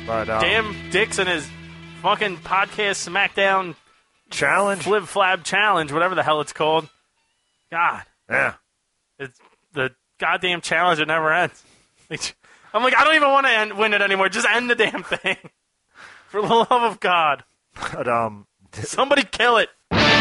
But damn Dix and his fucking podcast SmackDown challenge, Flib Flab challenge, whatever the hell it's called. God, yeah, it's the goddamn challenge that never ends. I'm like, I don't even want to win it anymore. Just end the damn thing, for the love of God. But somebody kill it.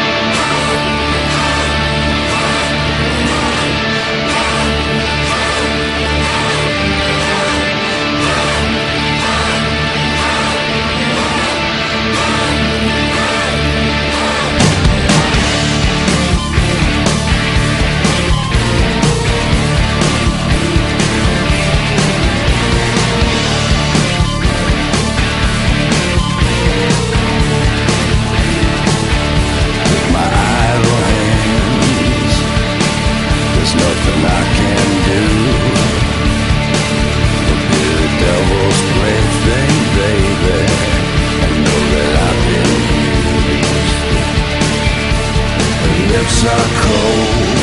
Lips are cold,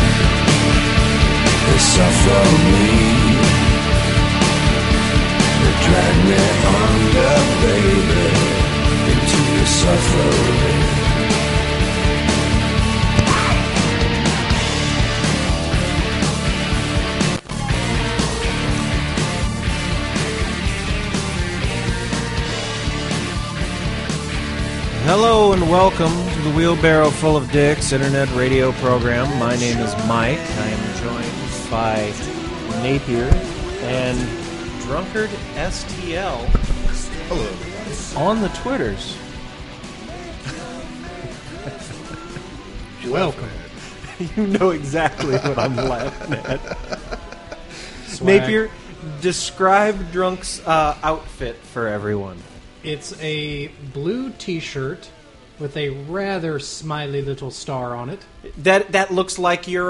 they suffer me, they drag me under, baby, into the suffering. Hello and welcome to the Wheelbarrow Full of Dicks internet radio program. My name is Mike. I am joined by Napier and Drunkard STL. Hello. On the Twitters. Welcome. You know exactly what I'm laughing at. Swag. Napier, describe Drunk's outfit for everyone. It's a blue T-shirt with a rather smiley little star on it. That looks like your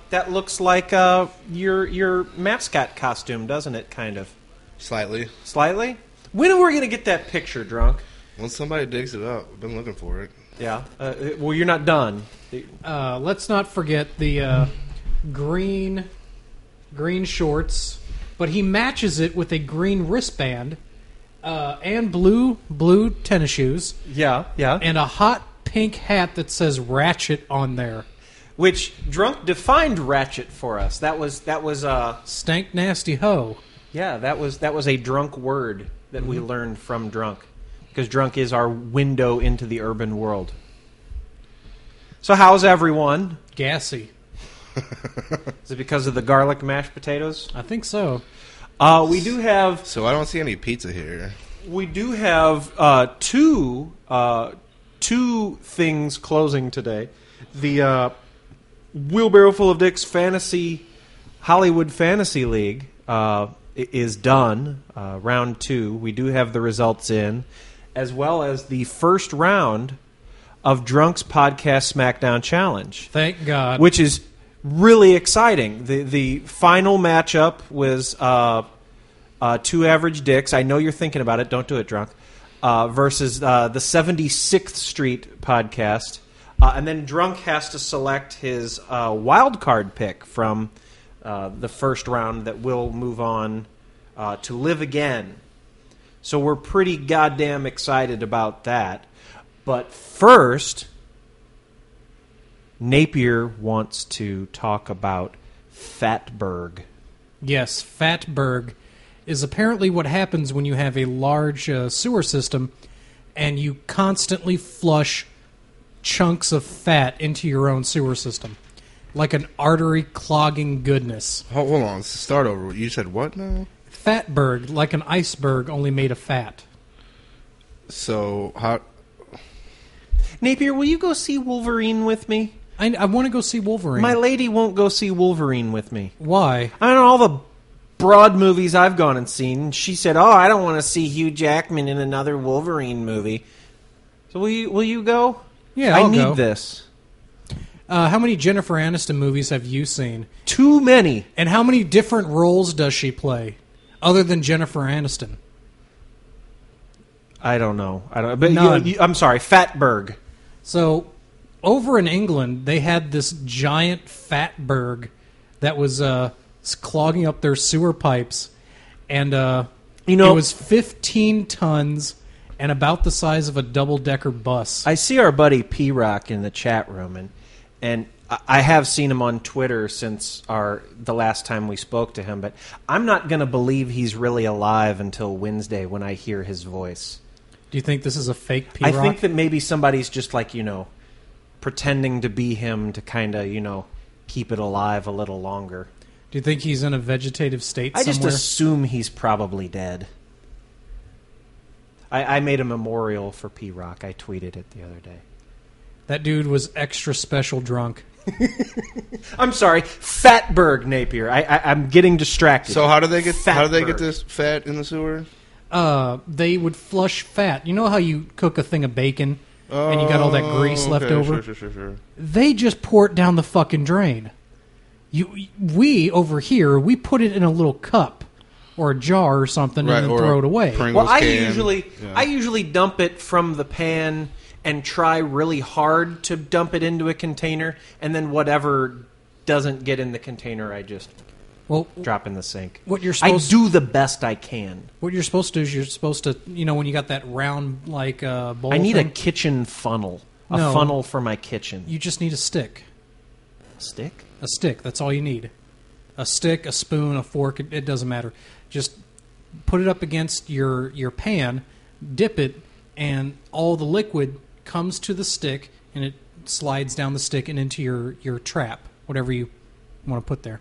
your mascot costume, doesn't it? Kind of. Slightly. Slightly. When are we gonna get that picture, Drunk? Once somebody digs it up, I've been looking for it. Yeah. Well, you're not done. Let's not forget the green shorts, but he matches it with a green wristband. And blue tennis shoes. Yeah. And a hot pink hat that says Ratchet on there. Which Drunk defined Ratchet for us. That was Stank nasty hoe. Yeah, that was a Drunk word that we learned from Drunk, because Drunk is our window into the urban world. So how's everyone? Gassy. Is it because of the garlic mashed potatoes? I think so. We do have. So I don't see any pizza here. We do have two things closing today. The Wheelbarrow Full of Dicks Hollywood Fantasy League is done. Round 2. We do have the results in, as well as the first round of Drunk's Podcast SmackDown Challenge. Thank God. Which is really exciting. The final matchup was Two Average Dicks. I know you're thinking about it. Don't do it, Drunk. Versus the 76th Street podcast. And then Drunk has to select his wild card pick from the first round that will move on to Live Again. So we're pretty goddamn excited about that. But first, Napier wants to talk about Fatberg. Yes, Fatberg is apparently what happens when you have a large sewer system and you constantly flush chunks of fat into your own sewer system. Like an artery clogging goodness. Hold on, start over. You said what now? Fatberg, like an iceberg only made of fat. So, how... Napier, will you go see Wolverine with me? I want to go see Wolverine. My lady won't go see Wolverine with me. Why? I don't know, all the broad movies I've gone and seen. She said, I don't want to see Hugh Jackman in another Wolverine movie. So will you go? Yeah, I'll go. need this. How many Jennifer Aniston movies have you seen? Too many. And how many different roles does she play, other than Jennifer Aniston? I don't know. But None. I'm sorry, Fatberg. So, over in England, they had this giant fatberg that was clogging up their sewer pipes, and You know, It was 15 tons and about the size of a double-decker bus. I see our buddy P-Rock in the chat room, and I have seen him on Twitter since the last time we spoke to him, but I'm not going to believe he's really alive until Wednesday when I hear his voice. Do you think this is a fake P-Rock? I think that maybe somebody's just like, pretending to be him to kind of, keep it alive a little longer. Do you think he's in a vegetative state I somewhere? just assume he's probably dead. I made a memorial for P-Rock. I tweeted it the other day. That dude was extra special drunk. I'm sorry, Fatberg Napier. I'm getting distracted. So how do they get Fatberg. this fat in the sewer? They would flush fat. You know how you cook a thing of bacon and you got all that grease left over? Sure. They just pour it down the fucking drain. We over here, we put it in a little cup or a jar or something and then or throw it away. Pringles Well, I can. usually dump it from the pan and try really hard to dump it into a container, and then whatever doesn't get in the container, I just Well, drop in the sink. what you're I supposed do the best I can. what you're supposed to do is you're supposed to, when you got that round bowl. I need thing, a kitchen funnel, a No. funnel for my kitchen. You just need a stick. Stick? A stick. That's all you need. A stick, a spoon, a fork. It doesn't matter. Just put it up against your pan, dip it, and all the liquid comes to the stick, and it slides down the stick and into your trap, whatever you want to put there.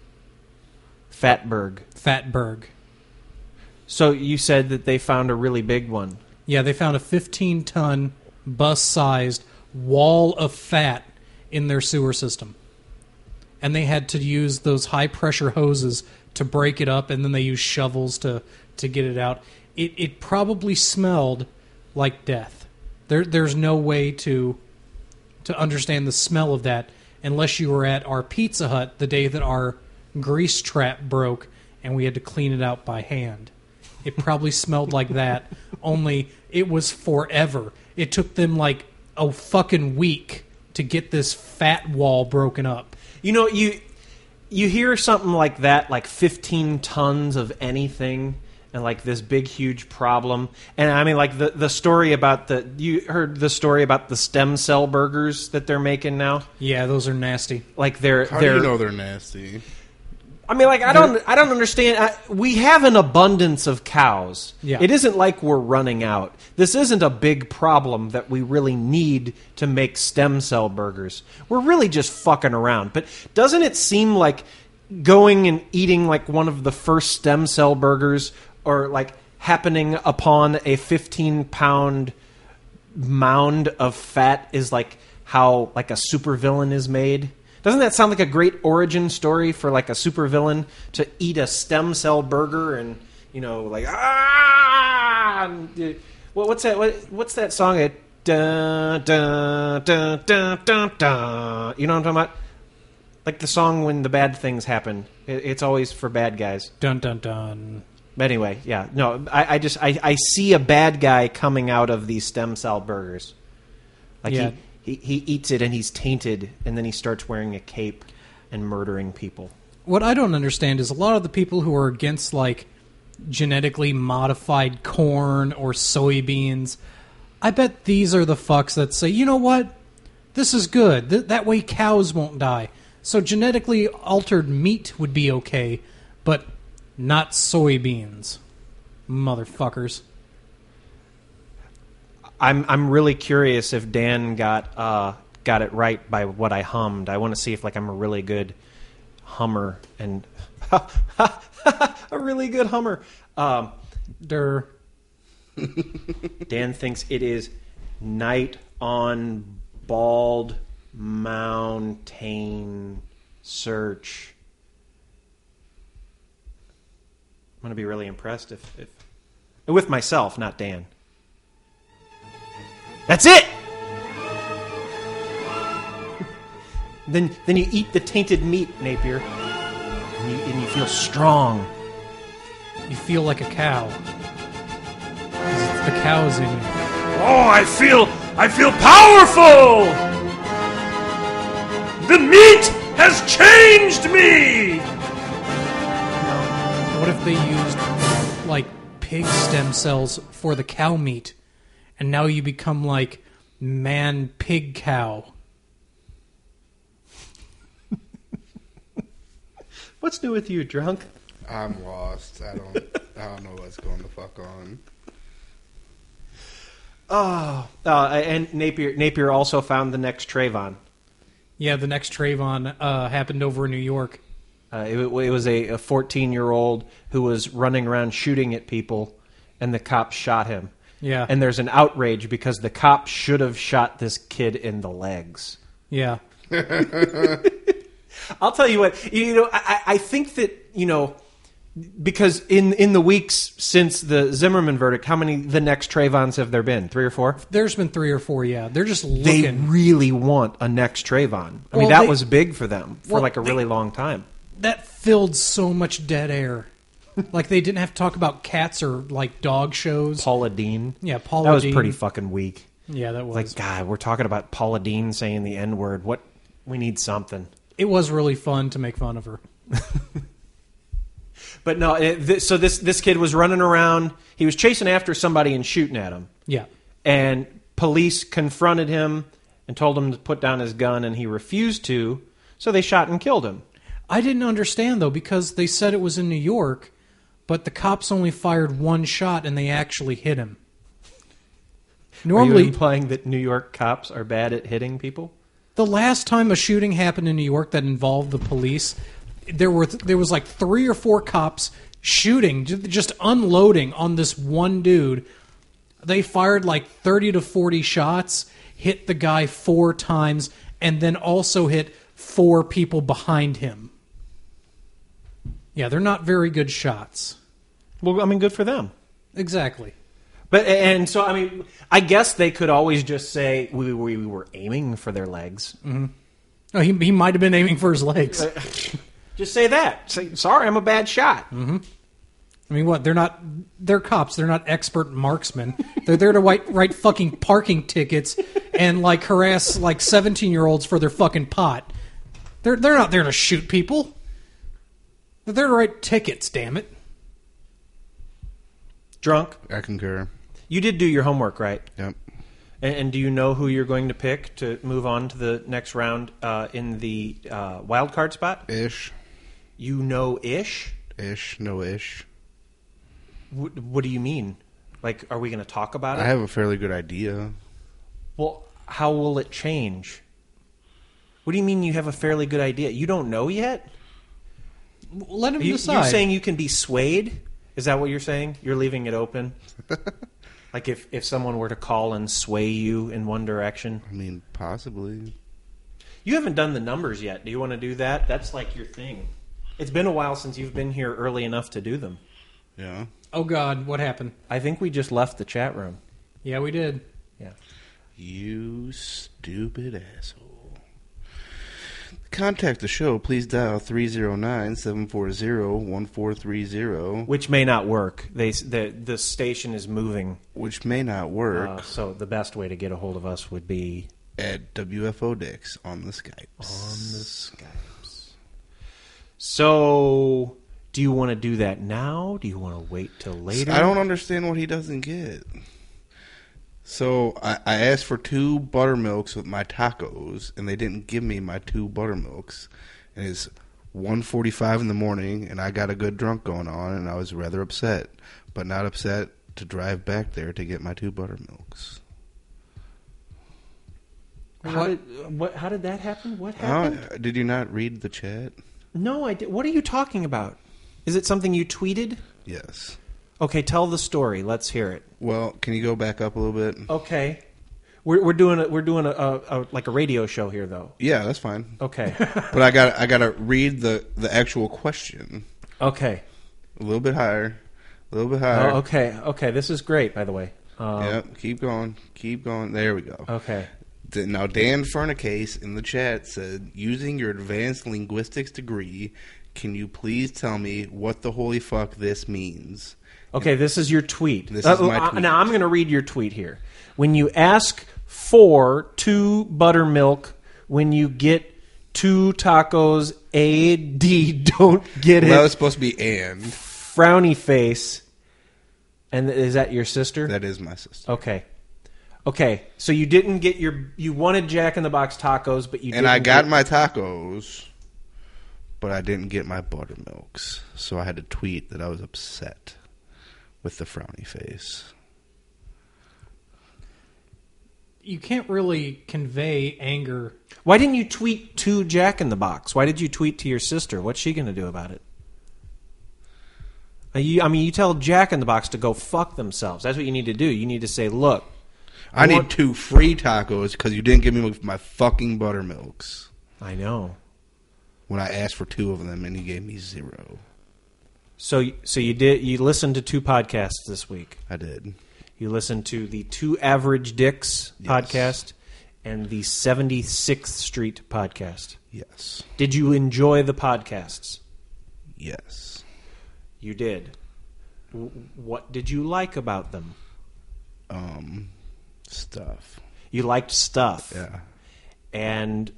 Fatberg. Fatberg. So you said that they found a really big one. Yeah, they found a 15-ton, bus-sized wall of fat in their sewer system. And they had to use those high-pressure hoses to break it up, and then they used shovels to get it out. It probably smelled like death. There's no way to understand the smell of that unless you were at our Pizza Hut the day that our grease trap broke and we had to clean it out by hand. It probably smelled like that, only it was forever. It took them like a fucking week to get this fat wall broken up. You hear something like that, like 15 tons of anything, and like this big, huge problem. And I mean, like the story about you heard the story about the stem cell burgers that they're making now? Yeah, those are nasty. Like they're How do you know they're nasty? I mean, like I don't understand. We have an abundance of cows. Yeah. It isn't like we're running out. This isn't a big problem that we really need to make stem cell burgers. We're really just fucking around. But doesn't it seem like going and eating like one of the first stem cell burgers, or like happening upon a 15-pound mound of fat, is like how like a supervillain is made? Doesn't that sound like a great origin story for like a supervillain to eat a stem cell burger and like what's that? What's that song? Dun, dun, dun, dun, dun, dun. You know what I'm talking about? Like the song when the bad things happen. It's always for bad guys. Dun dun dun. But anyway, yeah, no, I see a bad guy coming out of these stem cell burgers. Like Yeah. he eats it and he's tainted, and then he starts wearing a cape and murdering people. What I don't understand is a lot of the people who are against like genetically modified corn or soybeans, I bet these are the fucks that say, you know what? This is good. That way cows won't die. So genetically altered meat would be okay, but not soybeans. Motherfuckers. I'm really curious if Dan got it right by what I hummed. I want to see if like I'm a really good hummer and a really good hummer. Der. Dan thinks it is Night on Bald Mountain Search. I'm going to be really impressed if with myself, not Dan. That's it. Then you eat the tainted meat, Napier, and you feel strong. You feel like a cow. 'Cause it's the cows in you. Oh, I feel powerful! The meat has changed me! What if they used like pig stem cells for the cow meat, and now you become like man pig cow. What's new with you, drunk? I'm lost. I don't know what's going the fuck on. And Napier also found the next Trayvon. Yeah, the next Trayvon happened over in New York. It was a 14-year-old who was running around shooting at people, and the cops shot him. Yeah. And there's an outrage because the cops should have shot this kid in the legs. Yeah. I'll tell you what, I think that, because in the weeks since the Zimmerman verdict, how many the next Trayvons have there been? 3 or 4? There's been 3 or 4, yeah. They're just They looking. really want a next Trayvon. I mean, Well, that they- was big for them for well, like a really long time. That filled so much dead air. Like, they didn't have to talk about cats or, like, dog shows. Paula Dean. Yeah, Paula That was Dean. pretty fucking weak. Yeah, that was. Like, God, we're talking about Paula Dean saying the N-word. What? We need something. It was really fun to make fun of her. But no, so this kid was running around. He was chasing after somebody and shooting at him. Yeah. And police confronted him and told him to put down his gun, and he refused to, so they shot and killed him. I didn't understand, though, because they said it was in New York, but the cops only fired 1 shot and they actually hit him. Are you Normally, implying that New York cops are bad at hitting people? the last time a shooting happened in New York that involved the police, there was like 3 or 4 cops shooting, just unloading on this one dude. They fired like 30 to 40 shots, hit the guy 4 times, and then also hit 4 people behind him. Yeah, they're not very good shots. Well, I mean, good for them. Exactly. But and so I mean, I guess they could always just say we were aiming for their legs. Oh, he might have been aiming for his legs. Just say that. Say, sorry, I'm a bad shot. I mean, what? They're cops. They're not expert marksmen. They're there to write fucking parking tickets and like harass like 17-year-olds for their fucking pot. They're not there to shoot people. They're there to write tickets, damn it. Drunk. I concur. You did do your homework, right? Yep. And do you know who you're going to pick to move on to the next round in the wild card spot? Ish. You know ish? Ish. No ish. What do you mean? Like, are we going to talk about it? I have a fairly good idea. Well, how will it change? What do you mean you have a fairly good idea? You don't know yet? Let him decide. You're saying you can be swayed? Is that what you're saying? You're leaving it open? Like if someone were to call and sway you in one direction? I mean, possibly. You haven't done the numbers yet. Do you want to do that? That's like your thing. It's been a while since you've been here early enough to do them. Yeah. Oh, God, what happened? I think we just left the chat room. Yeah, we did. Yeah. You stupid asshole. Contact the show. Please dial 309-740-1430. Which may not work. The station is moving. Which may not work So the best way to get a hold of us would be at WFO Dix on the Skypes. on the Skypes. So, do you want to do that now? Do you want to wait till later? I don't understand what he doesn't get. So I asked for 2 buttermilks with my tacos, and they didn't give me my 2 buttermilks. And it's 1:45 in the morning, and I got a good drunk going on, and I was rather upset, but not upset to drive back there to get my 2 buttermilks. How did that happen? What happened? Did you not read the chat? No, I did. What are you talking about? Is it something you tweeted? Yes. Okay, tell the story. Let's hear it. Well, can you go back up a little bit? Okay, we're doing a like a radio show here, though. Yeah, that's fine. Okay, But I gotta read the actual question okay, a little bit higher, a little bit higher. okay. This is great, by the way. Yep, keep going. There we go. Okay. Now, Dan Furnicase in the chat said, using your advanced linguistics degree, can you please tell me what the holy fuck this means? Okay, this is your tweet. This is my tweet. Now, I'm going to read your tweet here. When you ask for 2 buttermilk, when you get 2 tacos, A-D, don't get Well, that it. was supposed to be and. Frowny face. And is that your sister? That is my sister. Okay. So you didn't get you wanted Jack in the Box tacos, but you didn't. And I got my tacos, but I didn't get my buttermilks. So I had to tweet that I was upset with the frowny face. You can't really convey anger. Why didn't you tweet to Jack in the Box? Why did you tweet to your sister? What's she going to do about it? You tell Jack in the Box to go fuck themselves. That's what you need to do. You need to say, look. I need 2 free tacos because you didn't give me my fucking buttermilks. I know. When I asked for 2 of them and you gave me 0. So you listened to 2 podcasts this week. I did. You listened to the 2 Average Dicks Yes. podcast and the 76th Street podcast. Yes. Did you enjoy the podcasts? Yes. You did. What did you like about them? Stuff. You liked stuff. Yeah. And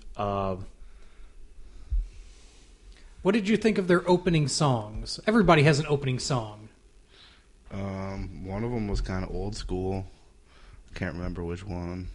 What did you think of their opening songs? Everybody has an opening song. One of them was kind of old school. I can't remember which one.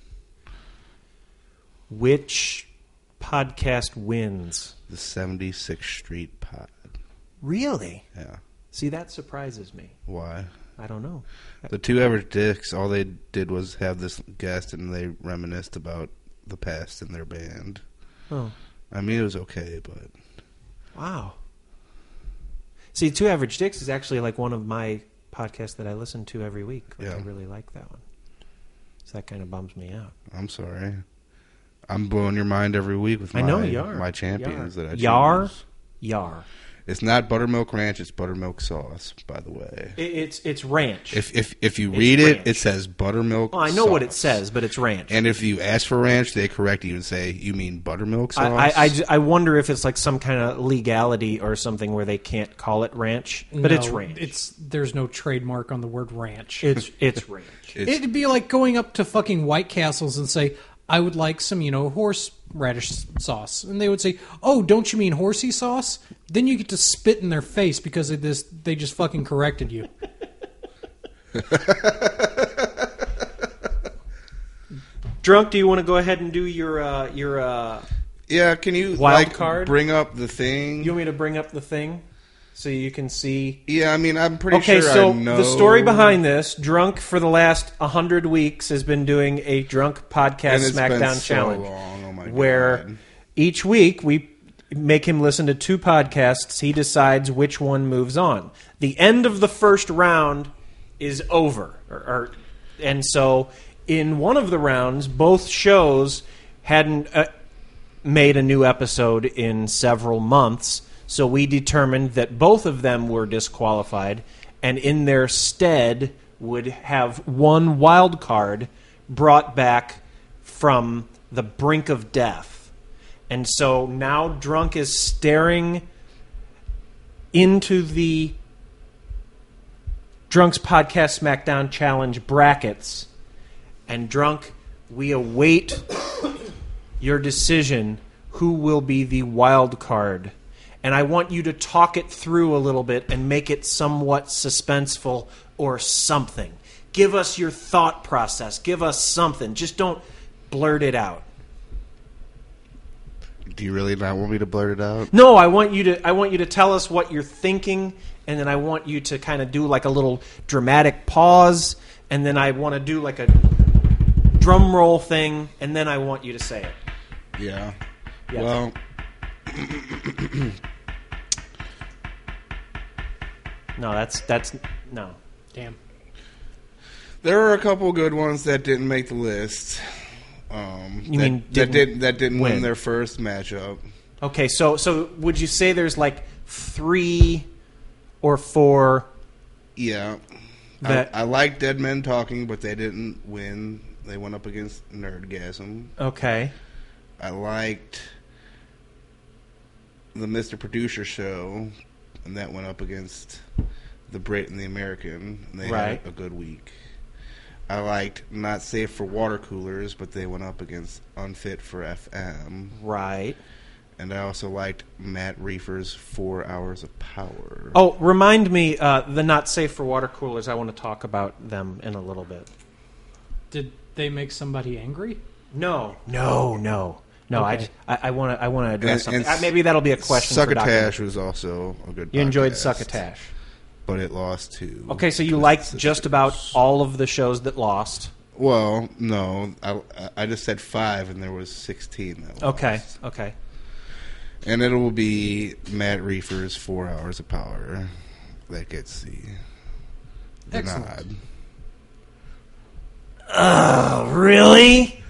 which podcast wins? The 76th Street Pod. Really? Yeah. See, that surprises me. Why? I don't know. The 2 Average Dicks, all they did was have this guest and they reminisced about the past in their band. Oh, I mean, it was okay, but... wow. See, 2 Average Dicks is actually like one of my podcasts that I listen to every week. Like, Yeah. I really like that one. So that kind of bums me out. I'm sorry. I'm blowing your mind every week with I know you are. my champions You are. that I choose. Yar. It's not buttermilk ranch, it's buttermilk sauce, by the way. It's ranch. If you It's read it, ranch. it says buttermilk Well, I know what it sauce. says, but it's ranch. And if you ask for ranch, they correct you and say, you mean buttermilk sauce? I wonder if it's like some kind of legality or something where they can't call it ranch, but it's No, ranch. There's no trademark on the word ranch. It's ranch. It'd be like going up to fucking White Castles and say, I would like some, horseradish sauce. And they would say, oh, don't you mean horsey sauce? Then you get to spit in their face because of this. They just fucking corrected you. Drunk, do you want to go ahead and do your Yeah, can you Wild card? bring up the thing? you want me to bring up the thing so you can see? Yeah, I mean, I'm pretty Okay, sure so I know. the story behind this, Drunk for the last 100 weeks has been doing a Drunk Podcast And it's been Smackdown so Challenge. long. Oh, my where God. each week we make him listen to 2 podcasts. He decides which one moves on. The end of the first round is over. And so in one of the rounds, both shows hadn't made a new episode in several months. So we determined that both of them were disqualified, and in their stead would have one wild card brought back from the brink of death. And so now Drunk is staring into the Drunk's Podcast Smackdown Challenge brackets. And Drunk, we await your decision who will be the wild card. And I want you to talk it through a little bit and make it somewhat suspenseful or something. Give us your thought process. Give us something. Just don't blurt it out. Do you really not want me to blurt it out? No, I want you to tell us what you're thinking, and then I want you to kind of do like a little dramatic pause, and then I want to do like a drum roll thing, and then I want you to say it. Yeah. Yeah. Well, No, that's no. Damn. there are a couple good ones that didn't make the list. That didn't win win. their first matchup. Okay, so would you say there's like 3 or 4 Yeah. that I like Dead Men Talking, but they didn't win. They went up against Nerdgasm. okay. I liked the Mr. Producer Show, and that went up against the Brit and the American, and they Right. had a good week. I liked Not Safe for Water Coolers, but they went up against Unfit for FM. Right. And I also liked Matt Reefer's 4 Hours of Power. Oh, remind me, the not safe for water coolers. I want to talk about them in a little bit. Did they make somebody angry? No. Okay. I want to address And something. Maybe that'll be a question for Dr. Succotash was also a good podcast. You enjoyed Succotash. But it lost to... Okay, so you liked just about all of the shows that lost. Well, no. I just said 5, and there was 16 that lost. Okay. And it will be Matt Reefer's 4 Hours of Power that gets the Excellent. nod. Oh, really?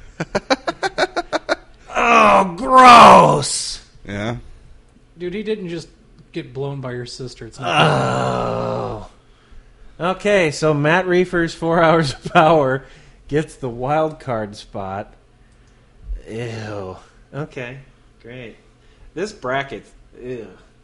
Oh, gross. Yeah? Dude, he didn't just get blown by your sister. It's not. Oh. Okay, so Matt Reefer's 4 Hours of Power gets the wild card spot. Ew. Okay, great. This bracket, ew.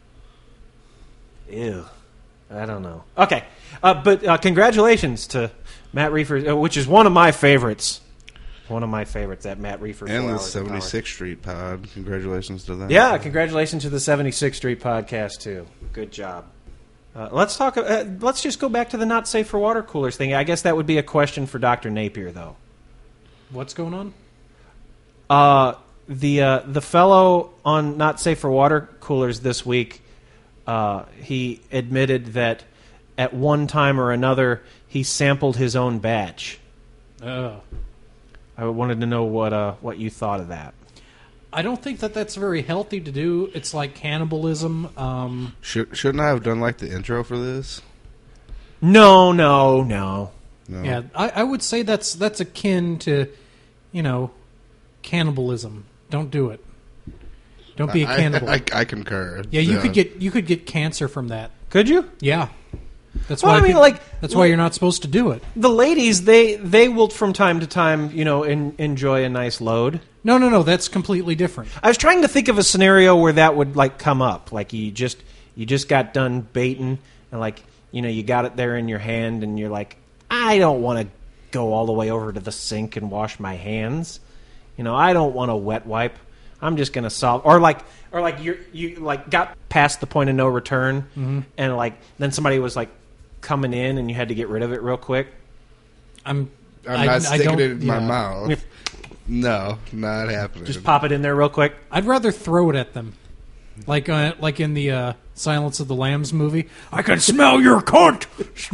I don't know. Okay, but congratulations to Matt Reefer, which is one of my favorites. One of my favorites, that Matt Reefer. And 4 the Hours of Power. 76th Street pod. Congratulations to them. Yeah, congratulations to the 76th Street podcast too. Good job. Let's talk. Let's just go back to the not safe for water coolers thing. I guess that would be a question for Dr. Napier, though. What's going on? The fellow on not safe for water coolers this week, he admitted that at one time or another he sampled his own batch. Oh. I wanted to know what you thought of that. I don't think that's very healthy to do. It's like cannibalism. Shouldn't I have done like the intro for this? No. No. Yeah, I would say that's akin to, cannibalism. Don't do it. Don't be a cannibal. I concur. Yeah, you could get cancer from that. Could you? Yeah, that's Well, why. I mean, that's why you're not supposed to do it. The ladies, they will from time to time, enjoy a nice load. No, that's completely different. I was trying to think of a scenario where that would come up. Like you just got done baiting, and you got it there in your hand, and you're like, I don't want to go all the way over to the sink and wash my hands. I don't want a wet wipe. I'm just gonna solve, or you got past the point of no return, and then somebody was coming in, and you had to get rid of it real quick. I'm not sticking it in my mouth. No, not happening. Just pop it in there real quick. I'd rather throw it at them, like in the Silence of the Lambs movie. I can smell your cunt.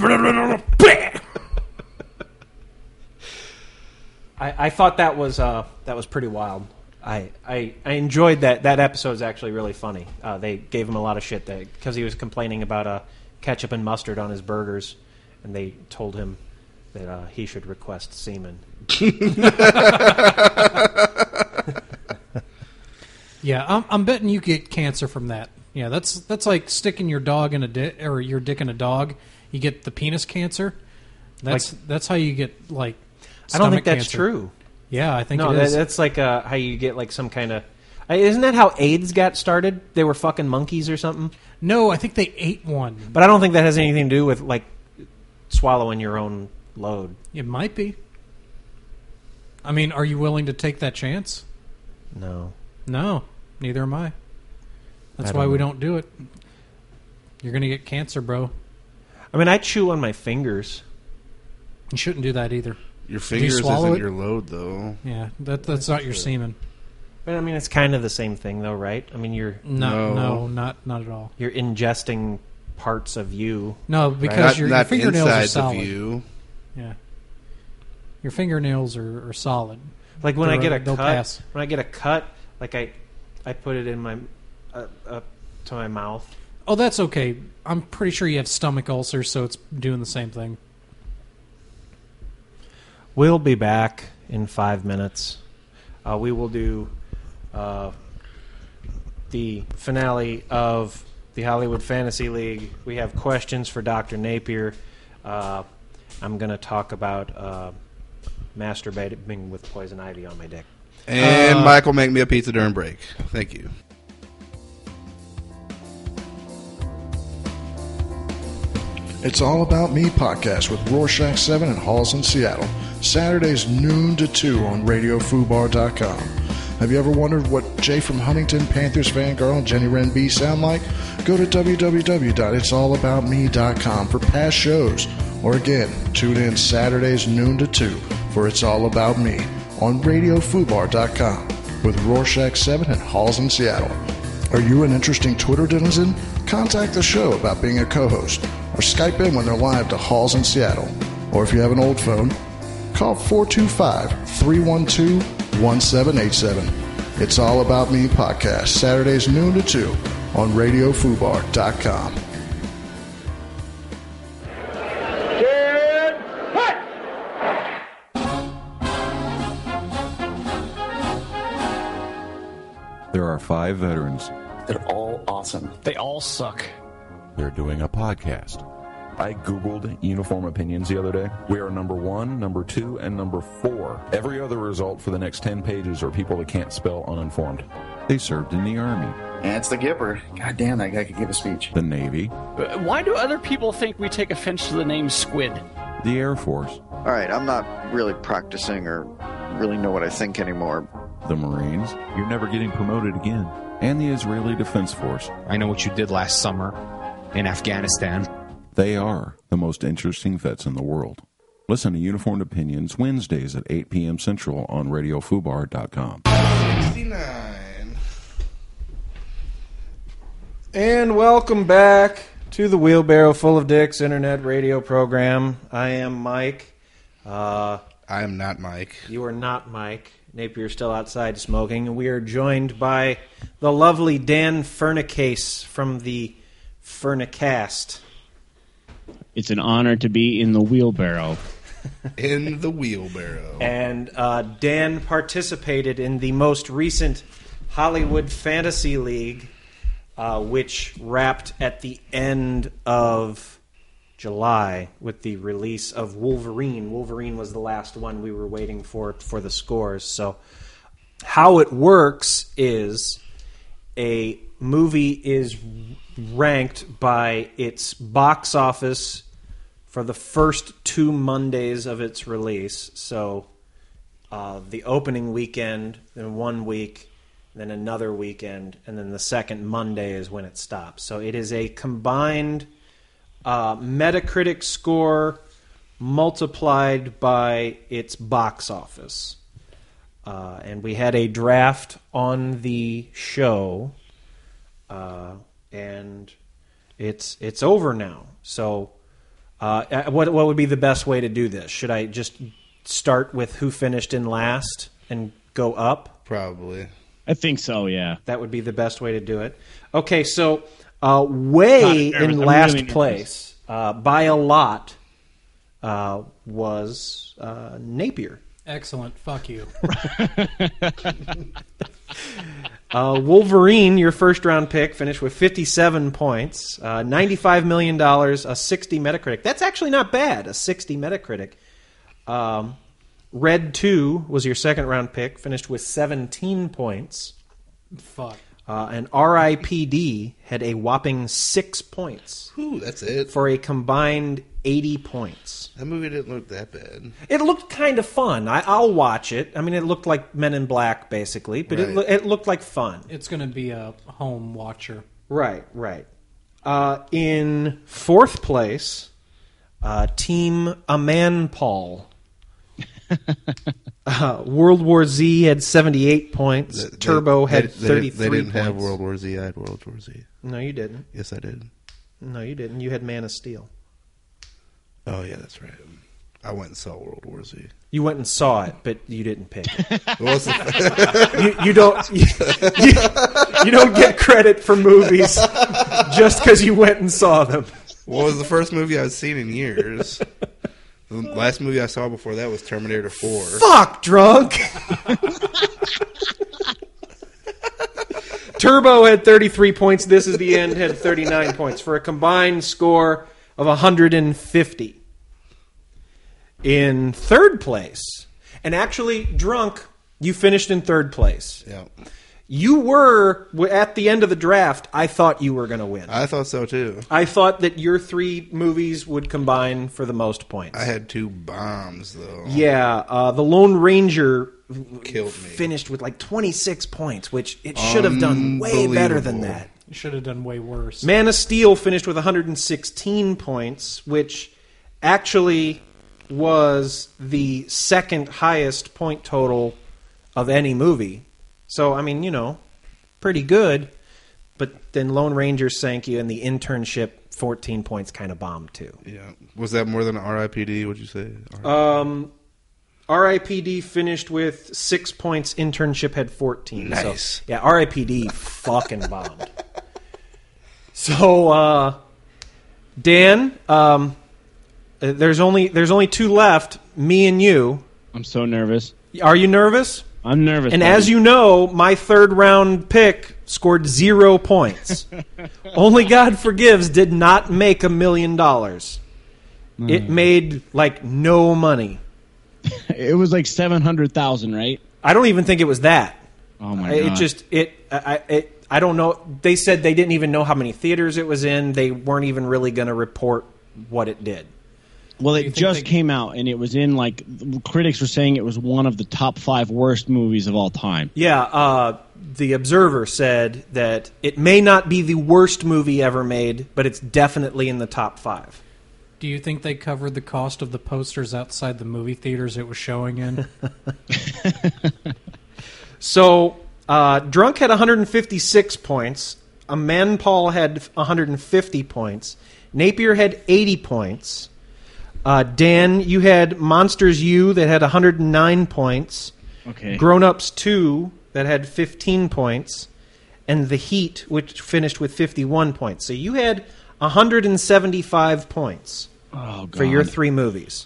I thought that was pretty wild. I enjoyed that. That episode is actually really funny. They gave him a lot of shit because he was complaining about ketchup and mustard on his burgers, and they told him that he should request semen. Yeah, I'm betting you get cancer from that. Yeah, that's like sticking your dog in or your dick in a dog. You get the penis cancer. That's how you get I don't think that's cancer. true. Yeah, I think No, it is. that's how you get some kind of. Isn't that how AIDS got started? They were fucking monkeys or something. No, I think they ate one. But I don't think that has anything to do with swallowing your own load. It might be. I mean, are you willing to take that chance? No. No, neither am I. That's I don't why we know. don't do it. You're going to get cancer, bro. I mean, I chew on my fingers. You shouldn't do that either. Your fingers swallow isn't it? your load, though. Yeah, that's not your semen. But I mean, it's kind of the same thing, though, right? I mean, No, not at all. you're ingesting parts of you. No, because your not fingernails are insides solid. of you. Yeah, your fingernails are solid. Like when I get a They'll cut, pass. when I get a cut, I put it in my up to my mouth. Oh, that's okay. I'm pretty sure you have stomach ulcers, so it's doing the same thing. We'll be back in 5 minutes. We will do the finale of the Hollywood Fantasy League. We have questions for Dr. Napier. I'm going to talk about masturbating with poison ivy on my dick. And Michael, make me a pizza during break. Thank you. It's All About Me podcast with Rorschach 7 and Halls in Seattle. Saturdays noon to 2 on RadioFubar.com. Have you ever wondered what Jay from Huntington, Panthers Fangirl, and Jenny Wren B sound like? Go to www.it'sallaboutme.com for past shows. Or again, tune in Saturdays noon to 2 for It's All About Me on RadioFubar.com with Rorschach 7 and Halls in Seattle. Are you an interesting Twitter denizen? Contact the show about being a co-host or Skype in when they're live to Halls in Seattle. Or if you have an old phone, call 425-312-1787. It's All About Me podcast, Saturdays noon to 2 on RadioFubar.com. There are 5 veterans. They're all awesome. They all suck. They're doing a podcast. I Googled uniform opinions the other day. We are number 1, number 2, and number 4. Every other result for the next 10 pages are people that can't spell uninformed. They served in the Army, And it's the Gipper. God damn, that guy could give a speech. the Navy, Why do other people think we take offense to the name Squid? the Air Force, All right, I'm not really practicing or really know what I think anymore. the Marines. You're never getting promoted again. And the Israeli Defense Force. I know what you did last summer in Afghanistan. They are the most interesting vets in the world. Listen to Uniformed Opinions Wednesdays at 8 p.m. Central on RadioFubar.com. 69. And welcome back to the Wheelbarrow Full of Dicks internet radio program. I am Mike. I am not Mike. You are not Mike. Napier's still outside smoking. And we are joined by the lovely Dan Furnicase from the Furnicast. It's an honor to be in the wheelbarrow. In the wheelbarrow. And Dan participated in the most recent Hollywood Fantasy League, which wrapped at the end of July with the release of Wolverine. Wolverine was the last one we were waiting for the scores. So how it works is a movie is ranked by its box office for the first 2 Mondays of its release. So the opening weekend, then 1 week, then another weekend, and then the second Monday is when it stops. So it is a combined Metacritic score multiplied by its box office. And we had a draft on the show, and it's over now. So what would be the best way to do this? Should I just start with who finished in last and go up? Probably. I think so, yeah. That would be the best way to do it. Okay, so way in last really place, by a lot, was Napier. Excellent. Fuck you. Wolverine, your first-round pick, finished with 57 points, $95 million, a 60 Metacritic. That's actually not bad, a 60 Metacritic. Red 2 was your second-round pick, finished with 17 points. Fuck. And R.I.P.D. had a whopping 6 points. Ooh, that's it. For a combined 80 points. That movie didn't look that bad. It looked kind of fun. I'll watch it. I mean, it looked like Men in Black, basically, but Right. it looked like fun. It's going to be a home watcher. Right. In fourth place, Team Amanpal. World War Z had 78 points. Turbo had 33 They didn't have points. World War Z. I had World War Z. No, you didn't. Yes, I did. No, you didn't. You had Man of Steel. Oh, yeah, that's right. I went and saw World War Z. You went and saw it, but you didn't pick it. What was the you don't get credit for movies just because you went and saw them. What was the first movie I've seen in years? The last movie I saw before that was Terminator 4. Fuck, drunk. Turbo had 33 points. This is the End had 39 points for a combined score of 150. In third place, and actually, drunk, you finished in third place. Yeah. You were, at the end of the draft, I thought you were going to win. I thought so, too. I thought that your 3 movies would combine for the most points. I had 2 bombs, though. Yeah, The Lone Ranger killed me. Finished with like 26 points, which it should have done way better than that. You should have done way worse. Man of Steel finished with 116 points, which actually was the second highest point total of any movie. So, I mean, pretty good. But then Lone Ranger sank you, and The Internship, 14 points, kind of bombed too. Yeah. Was that more than R.I.P.D., would you say? R.I.P.D. finished with 6 points. Internship had 14. Nice. So, yeah, R.I.P.D. fucking bombed. So, Dan, there's only 2 left, me and you. I'm so nervous. Are you nervous? I'm nervous. And buddy. as you know, my 3rd round pick scored 0 points. Only God Forgives did not make $1 million. It made like no money. It was like 700,000, right? I don't even think it was that. Oh my god! I don't know. They said they didn't even know how many theaters it was in. They weren't even really going to report what it did. Well, it just came out, and it was in, like, critics were saying it was one of the top 5 worst movies of all time. Yeah, the Observer said that it may not be the worst movie ever made, but it's definitely in the top 5. Do you think they covered the cost of the posters outside the movie theaters it was showing in? So, Drunk had 156 points. Amanpal had 150 points. Napier had 80 points. Dan, you had Monsters U that had 109 points. Okay. Grown Ups 2 that had 15 points. And The Heat, which finished with 51 points. So you had 175 points for your 3 movies.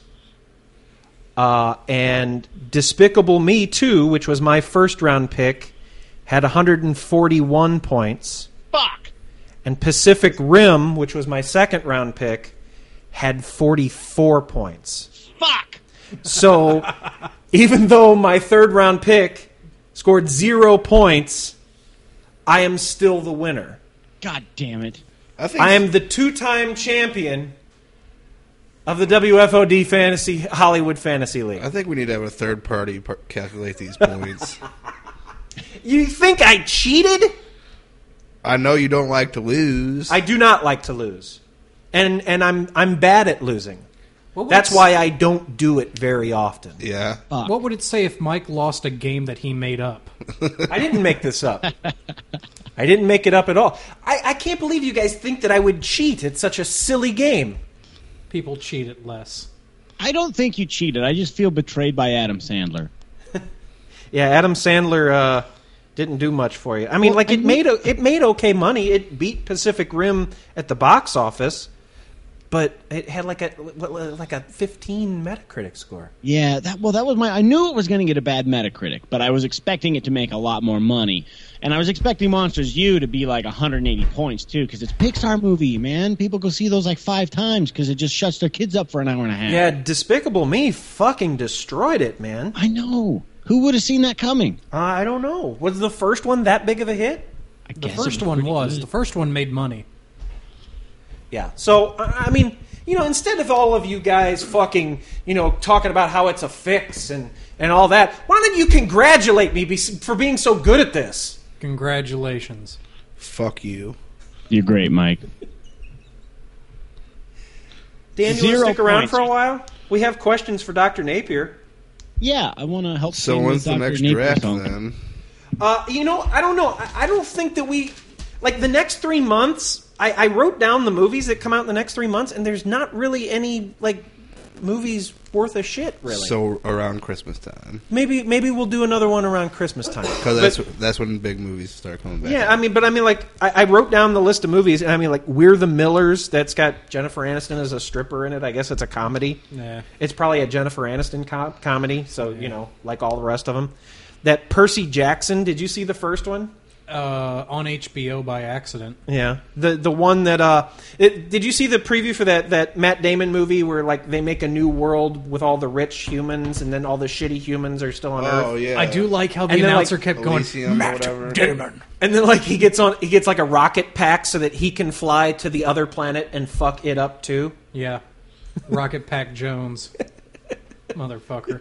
And Despicable Me 2, which was my first round pick, had 141 points. Fuck! And Pacific Rim, which was my second round pick, had 44 points. Fuck! So, even though my 3rd round pick scored 0 points, I am still the winner. God damn it. I am the 2-time champion of the WFOD Hollywood Fantasy League. I think we need to have a third party calculate these points. You think I cheated? I know you don't like to lose. I do not like to lose. And I'm bad at losing. That's why I don't do it very often. Yeah. What would it say if Mike lost a game that he made up? I didn't make this up. I didn't make it up at all. I can't believe you guys think that I would cheat. It's such a silly game. People cheat at less. I don't think you cheated. I just feel betrayed by Adam Sandler. Yeah, Adam Sandler didn't do much for you. I mean, it made okay money. It beat Pacific Rim at the box office, but it had like a 15 Metacritic score. Yeah, that was I knew it was going to get a bad Metacritic, but I was expecting it to make a lot more money. And I was expecting Monsters U to be like 180 points, too, because it's a Pixar movie, man. People go see those like 5 times because it just shuts their kids up for an hour and a half. Yeah, Despicable Me fucking destroyed it, man. I know. Who would have seen that coming? I don't know. Was the first one that big of a hit? The first one was. The first one made money. Yeah. So, I mean, instead of all of you guys fucking, talking about how it's a fix and all that, why don't you congratulate me for being so good at this? Congratulations. Fuck you. You're great, Mike. Dan, you want to stick around for a while? We have questions for Dr. Napier. Yeah, I want to help. So when's the next draft then? I don't know. I don't think that we the next 3 months. I wrote down the movies that come out in the next 3 months, and there's not really any movies worth a shit, really. So around Christmas time. Maybe we'll do another one around Christmas time. Because that's when big movies start coming back. Yeah, I wrote down the list of movies, and We're the Millers. That's got Jennifer Aniston as a stripper in it. I guess it's a comedy. Yeah. It's probably a Jennifer Aniston comedy, so, like all the rest of them. That Percy Jackson, did you see the first one? on HBO by accident. Yeah, the one that did you see the preview for that Matt Damon movie where like they make a new world with all the rich humans and then all the shitty humans are still on Earth? Oh yeah, I do like how the And then, announcer like, kept going, Elysium or Matt whatever. Damon. And then like he gets like a rocket pack so that he can fly to the other planet and fuck it up too. Yeah, Rocket Pack Jones, motherfucker.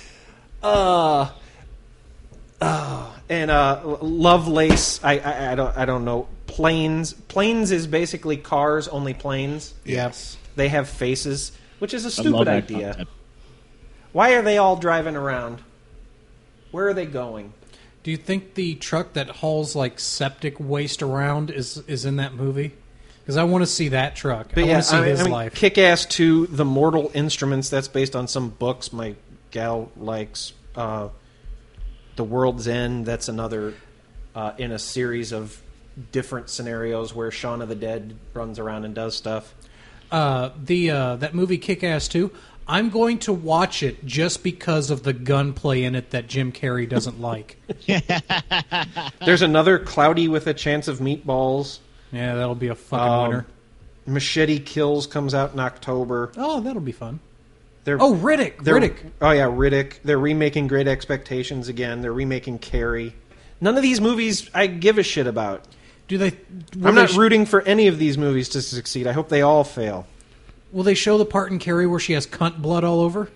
And Lovelace, I don't know. Planes is basically cars, only planes. Yes. They have faces, which is a I love stupid that idea. concept. Why are they all driving around? Where are they going? Do you think the truck that hauls like septic waste around is in that movie? Because I want to see that truck. I want to see his life. Kick-Ass 2, The Mortal Instruments, that's based on some books my gal likes. The World's End, that's another in a series of different scenarios where Shaun of the Dead runs around and does stuff. That movie Kick-Ass 2, I'm going to watch it just because of the gunplay in it that Jim Carrey doesn't like. There's another Cloudy with a Chance of Meatballs. Yeah, that'll be a fucking winner. Machete Kills comes out in October. Oh, that'll be fun. Riddick. Riddick. Oh, yeah, Riddick. They're remaking Great Expectations again. They're remaking Carrie. None of these movies I give a shit about. I'm not rooting for any of these movies to succeed. I hope they all fail. Will they show the part in Carrie where she has cunt blood all over?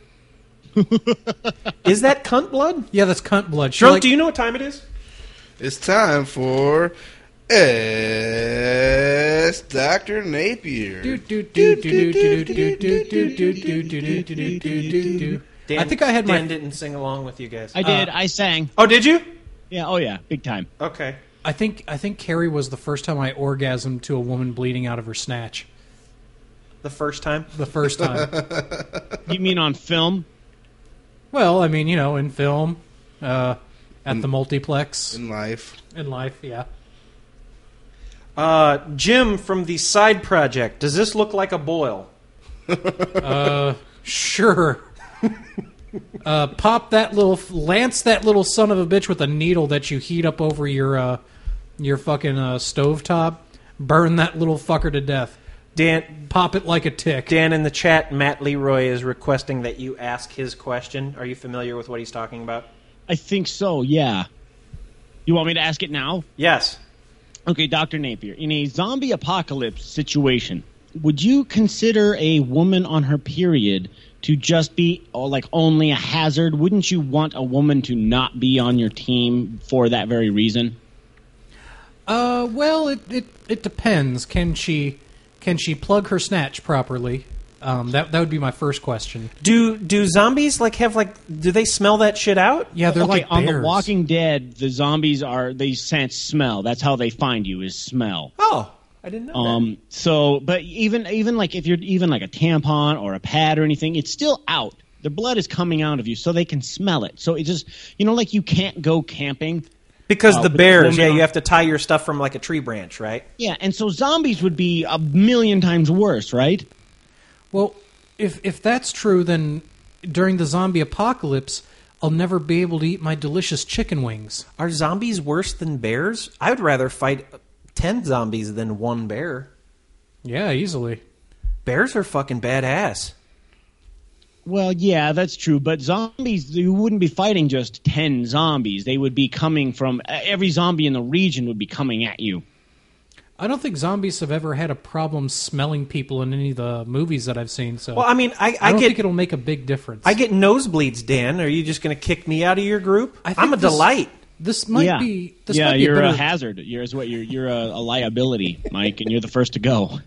Is that cunt blood? Yeah, that's cunt blood. Drunk, do you know what time it is? It's time for Ask Dr. Napier. Dan, I think I had my... Dan didn't sing along with you guys. I did. I sang. Oh, did you? Yeah. Oh, yeah. Big time. Okay. I think Carrie was the first time I orgasmed to a woman bleeding out of her snatch. The first time? The first time. You mean on film? Well, I mean, in film, at the multiplex. In life. In life, yeah. Jim from the Side Project. Does this look like a boil? Sure. Lance that little son of a bitch with a needle that you heat up over your fucking stovetop. Burn that little fucker to death. Dan, pop it like a tick. Dan, in the chat, Matt Leroy is requesting that you ask his question. Are you familiar with what he's talking about? I think so, yeah. You want me to ask it now? Yes. Okay, Dr. Napier, in a zombie apocalypse situation, would you consider a woman on her period to just be only a hazard? Wouldn't you want a woman to not be on your team for that very reason? Well, it depends. Can she plug her snatch properly? That would be my first question. Do zombies do they smell that shit out? Yeah, they're like on bears. The Walking Dead, the zombies they sense smell. That's how they find you, is smell. Oh, I didn't know that. So, but even like if you're even like a tampon or a pad or anything, it's still out. The blood is coming out of you, so they can smell it. So it just like you can't go camping. Because the bears, you have to tie your stuff from like a tree branch, right? Yeah, and so zombies would be a million times worse, right? Well, if that's true, then during the zombie apocalypse, I'll never be able to eat my delicious chicken wings. Are zombies worse than bears? I would rather fight 10 zombies than one bear. Yeah, easily. Bears are fucking badass. Well, yeah, that's true. But zombies, you wouldn't be fighting just 10 zombies. They would be coming from... every zombie in the region would be coming at you. I don't think zombies have ever had a problem smelling people in any of the movies that I've seen. So, well, I mean, I don't get, think it'll make a big difference. I get nosebleeds, Dan. Are you just going to kick me out of your group? I'm a delight. This might be... This might be you're better. a hazard. You're a liability, Mike, and you're the first to go.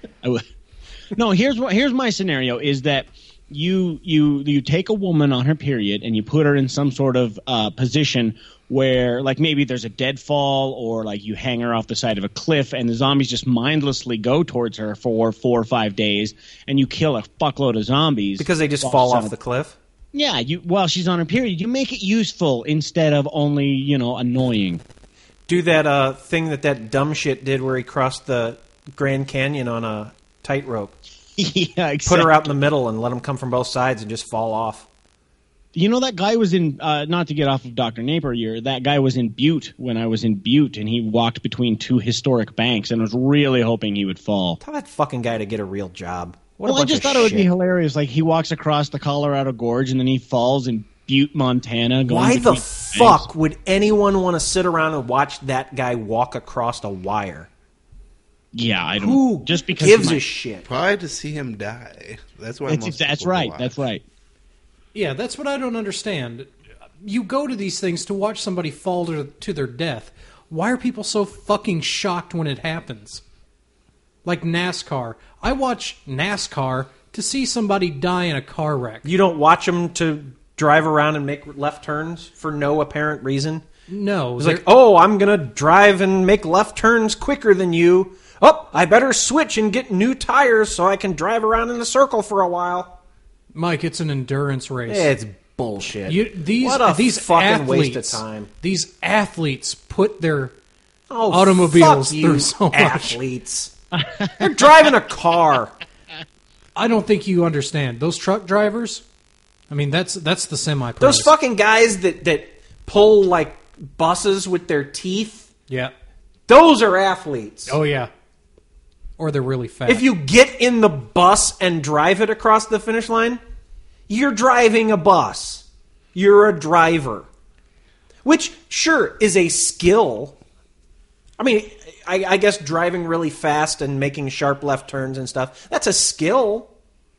No, here's my scenario, is that you take a woman on her period and you put her in some sort of position where, like, maybe there's a deadfall, or like you hang her off the side of a cliff and the zombies just mindlessly go towards her for 4 or 5 days, and you kill a fuckload of zombies because they just fall off the cliff. Yeah, while she's on her period, you make it useful instead of only annoying. Do that thing that dumb shit did where he crossed the Grand Canyon on a tightrope. Yeah, exactly. Put her out in the middle and let them come from both sides and just fall off. You know, that guy was in, not to get off of Dr. Napier here, that guy was in Butte when I was in Butte, and he walked between two historic banks and was really hoping he would fall. Tell that fucking guy to get a real job. What a Well, I bunch just of thought it would be shit. hilarious. Like, he walks across the Colorado Gorge, and then he falls in Butte, Montana. Going Why the between fuck banks. would anyone want to sit around and watch that guy walk across a wire? Yeah, I don't. Who just because gives he might- a shit? Probably to see him die. That's why. That's right. That's right. Yeah, that's what I don't understand. You go to these things to watch somebody fall to their death. Why are people so fucking shocked when it happens? Like NASCAR. I watch NASCAR to see somebody die in a car wreck. You don't watch them to drive around and make left turns for no apparent reason? No. It's like, oh, I'm going to drive and make left turns quicker than you. Oh, I better switch and get new tires so I can drive around in a circle for a while. Mike, it's an endurance race. It's bullshit. These fucking athletes, waste of time. These athletes put their Oh, automobiles fuck you, through so much. athletes. They're driving a car. I don't think you understand. Those truck drivers, I mean, that's the semi-pros. Those fucking guys that pull like buses with their teeth. Yeah. Those are athletes. Oh, yeah. Or they're really fat. If you get in the bus and drive it across the finish line, you're driving a bus. You're a driver. Which, sure, is a skill. I mean, I guess driving really fast and making sharp left turns and stuff, that's a skill.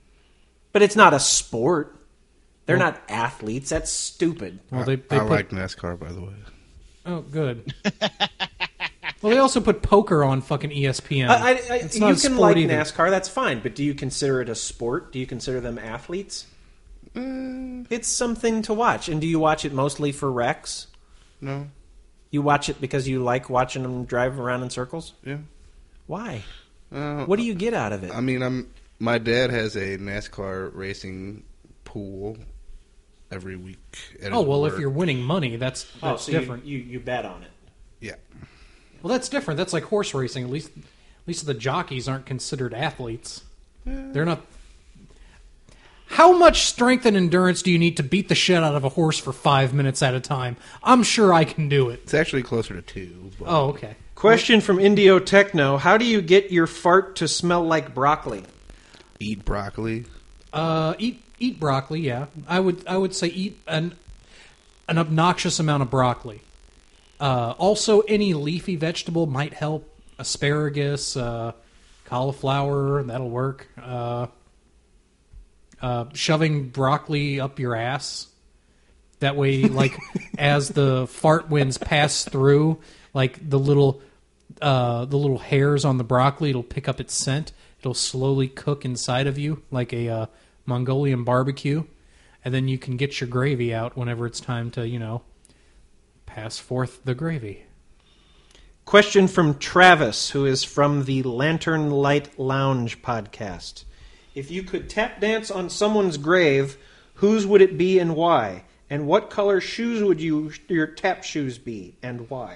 But it's not a sport. They're not athletes. That's stupid. Well, I like NASCAR, by the way. Oh, good. Well, they also put poker on fucking ESPN. It's not you a can sport like either. NASCAR, that's fine. But do you consider it a sport? Do you consider them athletes? It's something to watch. And do you watch it mostly for wrecks? No. You watch it because you like watching them drive around in circles? Yeah. Why? What do you get out of it? I mean, my dad has a NASCAR racing pool every week. At Oh, his well, work. if you're winning money, that's so different. You bet on it. Yeah. Well, that's different. That's like horse racing. At least the jockeys aren't considered athletes. They're not. How much strength and endurance do you need to beat the shit out of a horse for 5 minutes at a time? I'm sure I can do it. It's actually closer to 2. But Oh, okay. Question from Indio Techno. How do you get your fart to smell like broccoli? Eat broccoli. Eat broccoli. Yeah, I would say eat an obnoxious amount of broccoli. Also, any leafy vegetable might help. Asparagus, cauliflower, that'll work. Shoving broccoli up your ass. That way, like, as the fart winds pass through, like the little hairs on the broccoli, it'll pick up its scent. It'll slowly cook inside of you like a Mongolian barbecue, and then you can get your gravy out whenever it's time to, pass forth the gravy. Question from Travis, who is from the Lantern Light Lounge podcast. If you could tap dance on someone's grave, whose would it be and why? And what color shoes would your tap shoes be and why?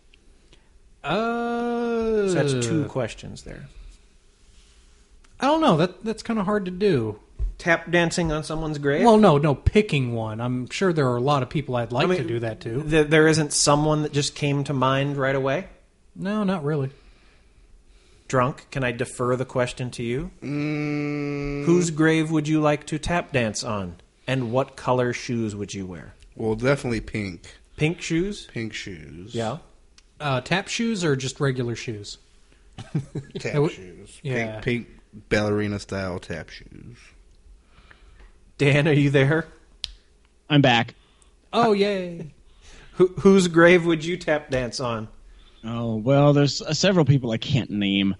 So that's 2 questions there. I don't know. That's kind of hard to do. Tap dancing on someone's grave? Well, no, picking one. I'm sure there are a lot of people I'd like to do that to. There isn't someone that just came to mind right away? No, not really. Drunk, can I defer the question to you? Whose grave would you like to tap dance on? And what color shoes would you wear? Well, definitely pink. Pink shoes? Pink shoes. Yeah. Tap shoes or just regular shoes? Tap shoes. Yeah. Pink ballerina style tap shoes. Dan, are you there? I'm back. Oh, yay. Whose grave would you tap dance on? Oh, well, there's several people I can't name.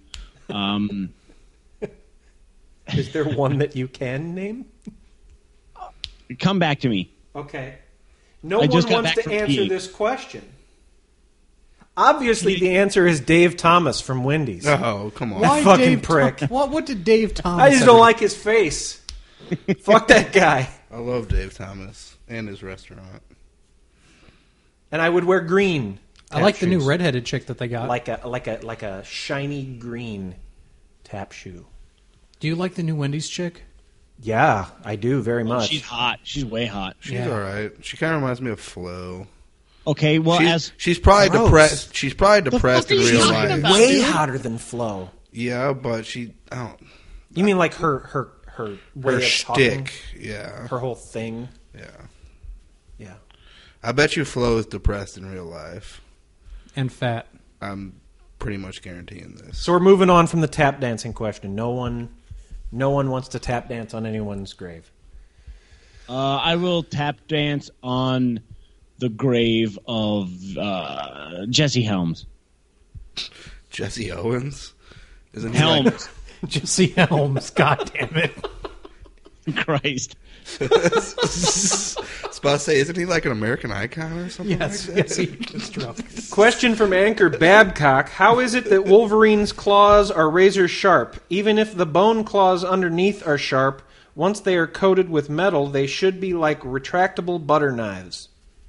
Is there one that you can name? Come back to me. Okay. No I one just got wants back to from answer peeing. this question. Obviously, the answer is Dave Thomas from Wendy's. Oh, come on. Why Fucking Dave prick. What did Dave Thomas I just ever- don't like his face. Fuck that guy. I love Dave Thomas and his restaurant. And I would wear green. I like tap the new shoes. redheaded chick that they got. Like a shiny green tap shoe. Do you like the new Wendy's chick? Yeah, I do very much. She's hot. She's way hot. She's all right. She kind of reminds me of Flo. Okay, well, she's probably Gross. depressed. She's probably depressed in real life. Way hotter than Flo. Yeah, but I don't. You mean like her way of talking? shtick? Yeah, her whole thing. Yeah. I bet you Flo is depressed in real life and fat. I'm pretty much guaranteeing this. So we're moving on from the tap dancing question. No one wants to tap dance on anyone's grave. I will tap dance on the grave of Jesse Helms. Jesse Owens? Isn't he Helms. Jesse Helms. God damn it. Christ. I was about to say, isn't he like an American icon or something like that? Yes, he is drunk. Question from Anchor Babcock. How is it that Wolverine's claws are razor sharp? Even if the bone claws underneath are sharp, once they are coated with metal, they should be like retractable butter knives.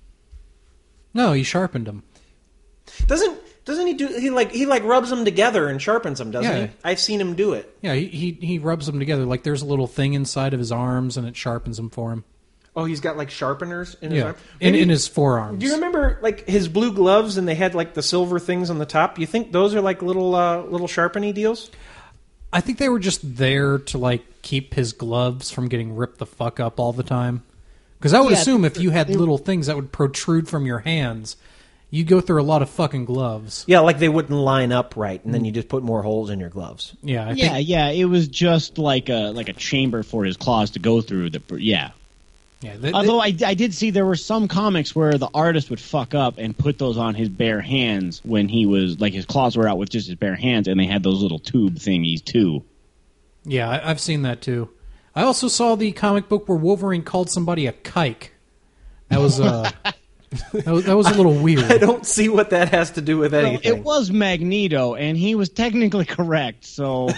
No, he sharpened them. Doesn't he do? He rubs them together and sharpens them, doesn't Yeah. he? I've seen him do it. Yeah, he rubs them together. Like there's a little thing inside of his arms, and it sharpens them for him. Oh, he's got like sharpeners in his arm? In his forearms. Do you remember like his blue gloves and they had like the silver things on the top? You think those are like little sharpeny deals? I think they were just there to like keep his gloves from getting ripped the fuck up all the time. Because I would assume if you had little things that would protrude from your hands, you'd go through a lot of fucking gloves. Yeah, like they wouldn't line up right, and then you just put more holes in your gloves. Yeah, Yeah, it was just like a chamber for his claws to go through. Yeah. Although I did see there were some comics where the artist would fuck up and put those on his bare hands when he was like his claws were out with just his bare hands, and they had those little tube thingies too. Yeah, I've seen that too. I also saw the comic book where Wolverine called somebody a kike. That was that was a little weird. I don't see what that has to do with anything. Well, it was Magneto, and he was technically correct. So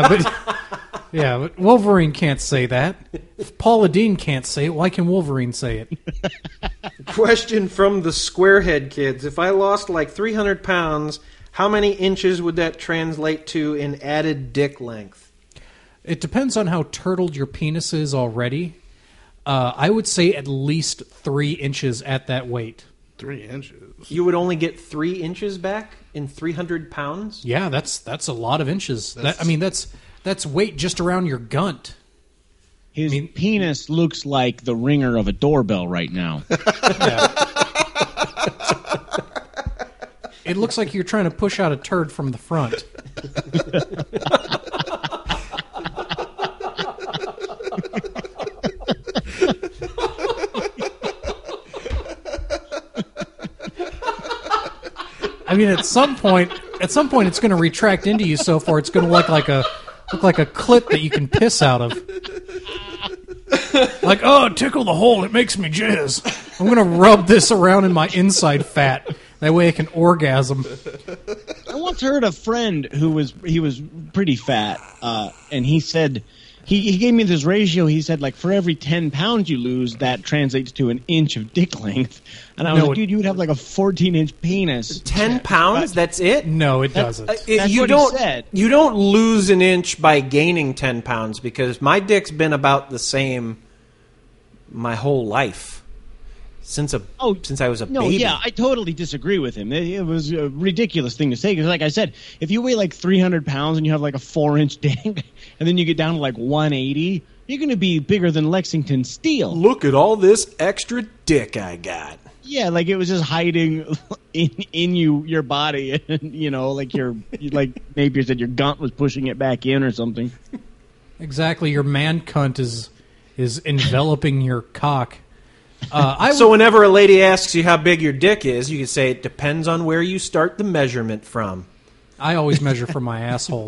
but Wolverine can't say that. If Paula Deen can't say it, why can Wolverine say it? Question from the Squarehead kids. If I lost like 300 pounds, how many inches would that translate to in added dick length? It depends on how turtled your penis is already. I would say at least 3 inches at that weight. 3 inches? You would only get 3 inches back in 300 pounds? Yeah, that's a lot of inches. That's weight just around your gunt. His penis looks like the ringer of a doorbell right now. It looks like you're trying to push out a turd from the front. I mean, at some point, it's going to retract into you so far it's going to look like a clit that you can piss out of. Like, oh, tickle the hole, it makes me jizz. I'm going to rub this around in my inside fat. That way I can orgasm. I once heard a friend who was pretty fat, and he said he gave me this ratio. He said like for every 10 pounds you lose, that translates to an inch of dick length. And I was like, dude, you would have like a 14-inch penis. 10 pounds? That's it? No, it doesn't. That's what he said. You don't lose an inch by gaining 10 pounds because my dick's been about the same my whole life. Since I was a baby. Yeah, I totally disagree with him. It was a ridiculous thing to say because, like I said, if you weigh like 300 pounds and you have like a 4-inch dick, and then you get down to like 180, you're going to be bigger than Lexington Steel. Look at all this extra dick I got. Yeah, like it was just hiding in your body, and like maybe you said your gunt was pushing it back in or something. Exactly, your man cunt is enveloping your cock. So whenever a lady asks you how big your dick is, you can say it depends on where you start the measurement from. I always measure from my asshole.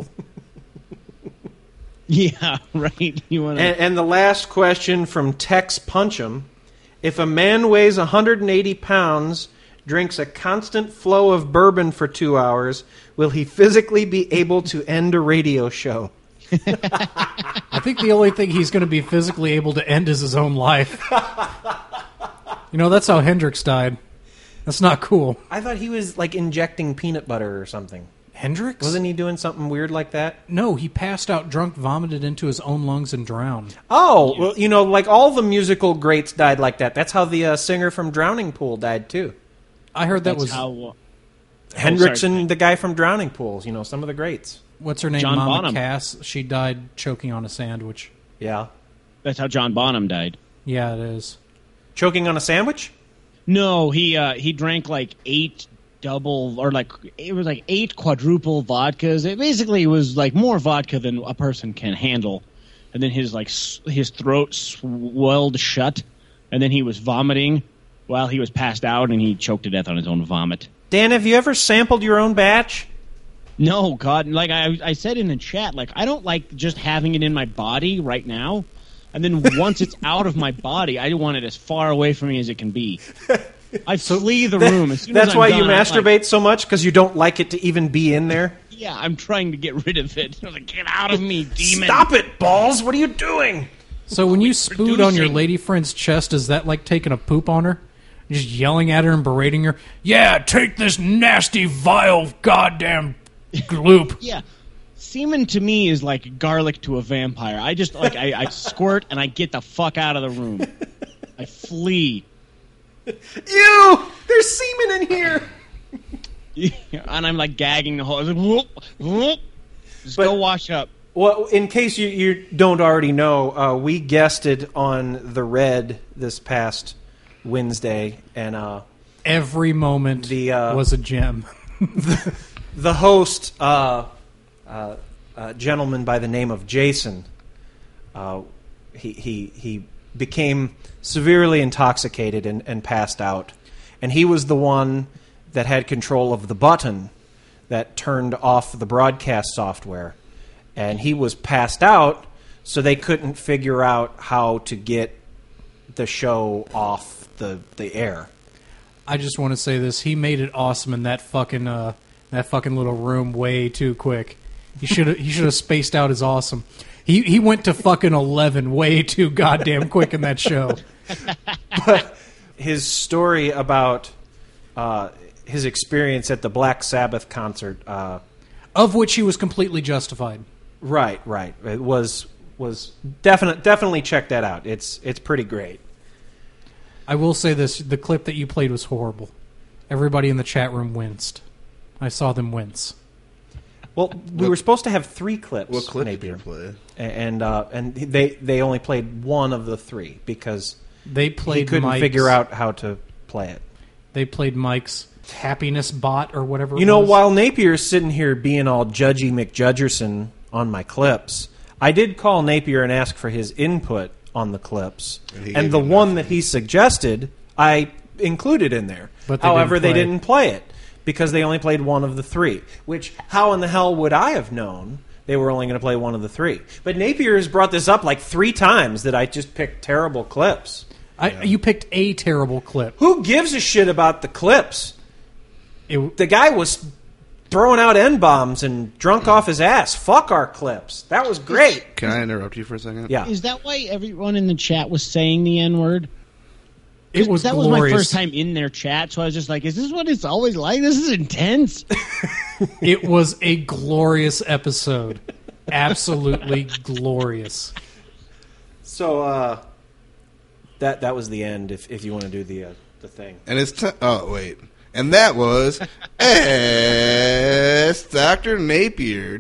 Yeah, right. And the last question from Tex Punch'em. If a man weighs 180 pounds, drinks a constant flow of bourbon for 2 hours, will he physically be able to end a radio show? I think the only thing he's going to be physically able to end is his own life. That's how Hendrix died. That's not cool. I thought he was like injecting peanut butter or something. Hendrix? Wasn't he doing something weird like that? No, he passed out drunk, vomited into his own lungs, and drowned. Oh, well, like all the musical greats died like that. That's how the singer from Drowning Pool died, too. I heard that was Hendrix and the guy from Drowning Pools, some of the greats. What's her name? John Mama Bonham. Cass. She died choking on a sandwich. Yeah. That's how John Bonham died. Yeah, it is. Choking on a sandwich? No, he drank like 8 quadruple vodkas. It basically was like more vodka than a person can handle, and then his throat swelled shut, and then he was vomiting while he was passed out, and he choked to death on his own vomit. Dan, have you ever sampled your own batch? No, God, like I said in the chat, like I don't like just having it in my body right now, and then once it's out of my body, I want it as far away from me as it can be. I flee the room as soon That's as I'm why done, you I'm masturbate like, so much, because you don't like it to even be in there? Yeah, I'm trying to get rid of it. I'm like, get out of me, demon! Stop it, balls! What are you doing? So when you spoot on your lady friend's chest, is that like taking a poop on her? Just yelling at her and berating her? Yeah, take this nasty, vile, goddamn gloop. Yeah. Semen to me is like garlic to a vampire. I just, I squirt and I get the fuck out of the room. I flee. Ew! There's semen in here! And I'm like gagging the whole... Like, whoop, whoop. Just go wash up. Well, in case you don't already know, we guested on The Red this past Wednesday, and every moment was a gem. The host, a gentleman by the name of Jason, he became severely intoxicated and passed out, and he was the one that had control of the button that turned off the broadcast software, and he was passed out, so they couldn't figure out how to get the show off the air. I just want to say this: he made it awesome in that fucking little room way too quick. He should have spaced out as awesome. He went to fucking 11 way too goddamn quick in that show. But his story about his experience at the Black Sabbath concert, of which he was completely justified. Right. It was definitely check that out. It's pretty great. I will say this: the clip that you played was horrible. Everybody in the chat room winced. I saw them wince. Well, we were supposed to have 3 clips. What clip Napier. did you play? And they only played one of the 3 because they played. He couldn't figure out how to play it. They played Mike's happiness bot or whatever. While Napier's sitting here being all judgy McJudgerson on my clips, I did call Napier and ask for his input on the clips, and the one that he suggested I included in there. But however, they didn't play it because they only played one of the 3. Which, how in the hell would I have known they were only going to play one of the 3? But Napier has brought this up like 3 times that I just picked terrible clips. You picked a terrible clip. Who gives a shit about the clips? The guy was throwing out N-bombs and drunk off his ass. Fuck our clips. That was great. Can I interrupt you for a second? Yeah. Is that why everyone in the chat was saying the N-word? That was my first time in their chat, so I was just like, is this what it's always like? This is intense. It was a glorious episode. Absolutely glorious. So, that was the end, if you want to do the thing. And it's... oh, wait. And that was Ask Dr. Napier.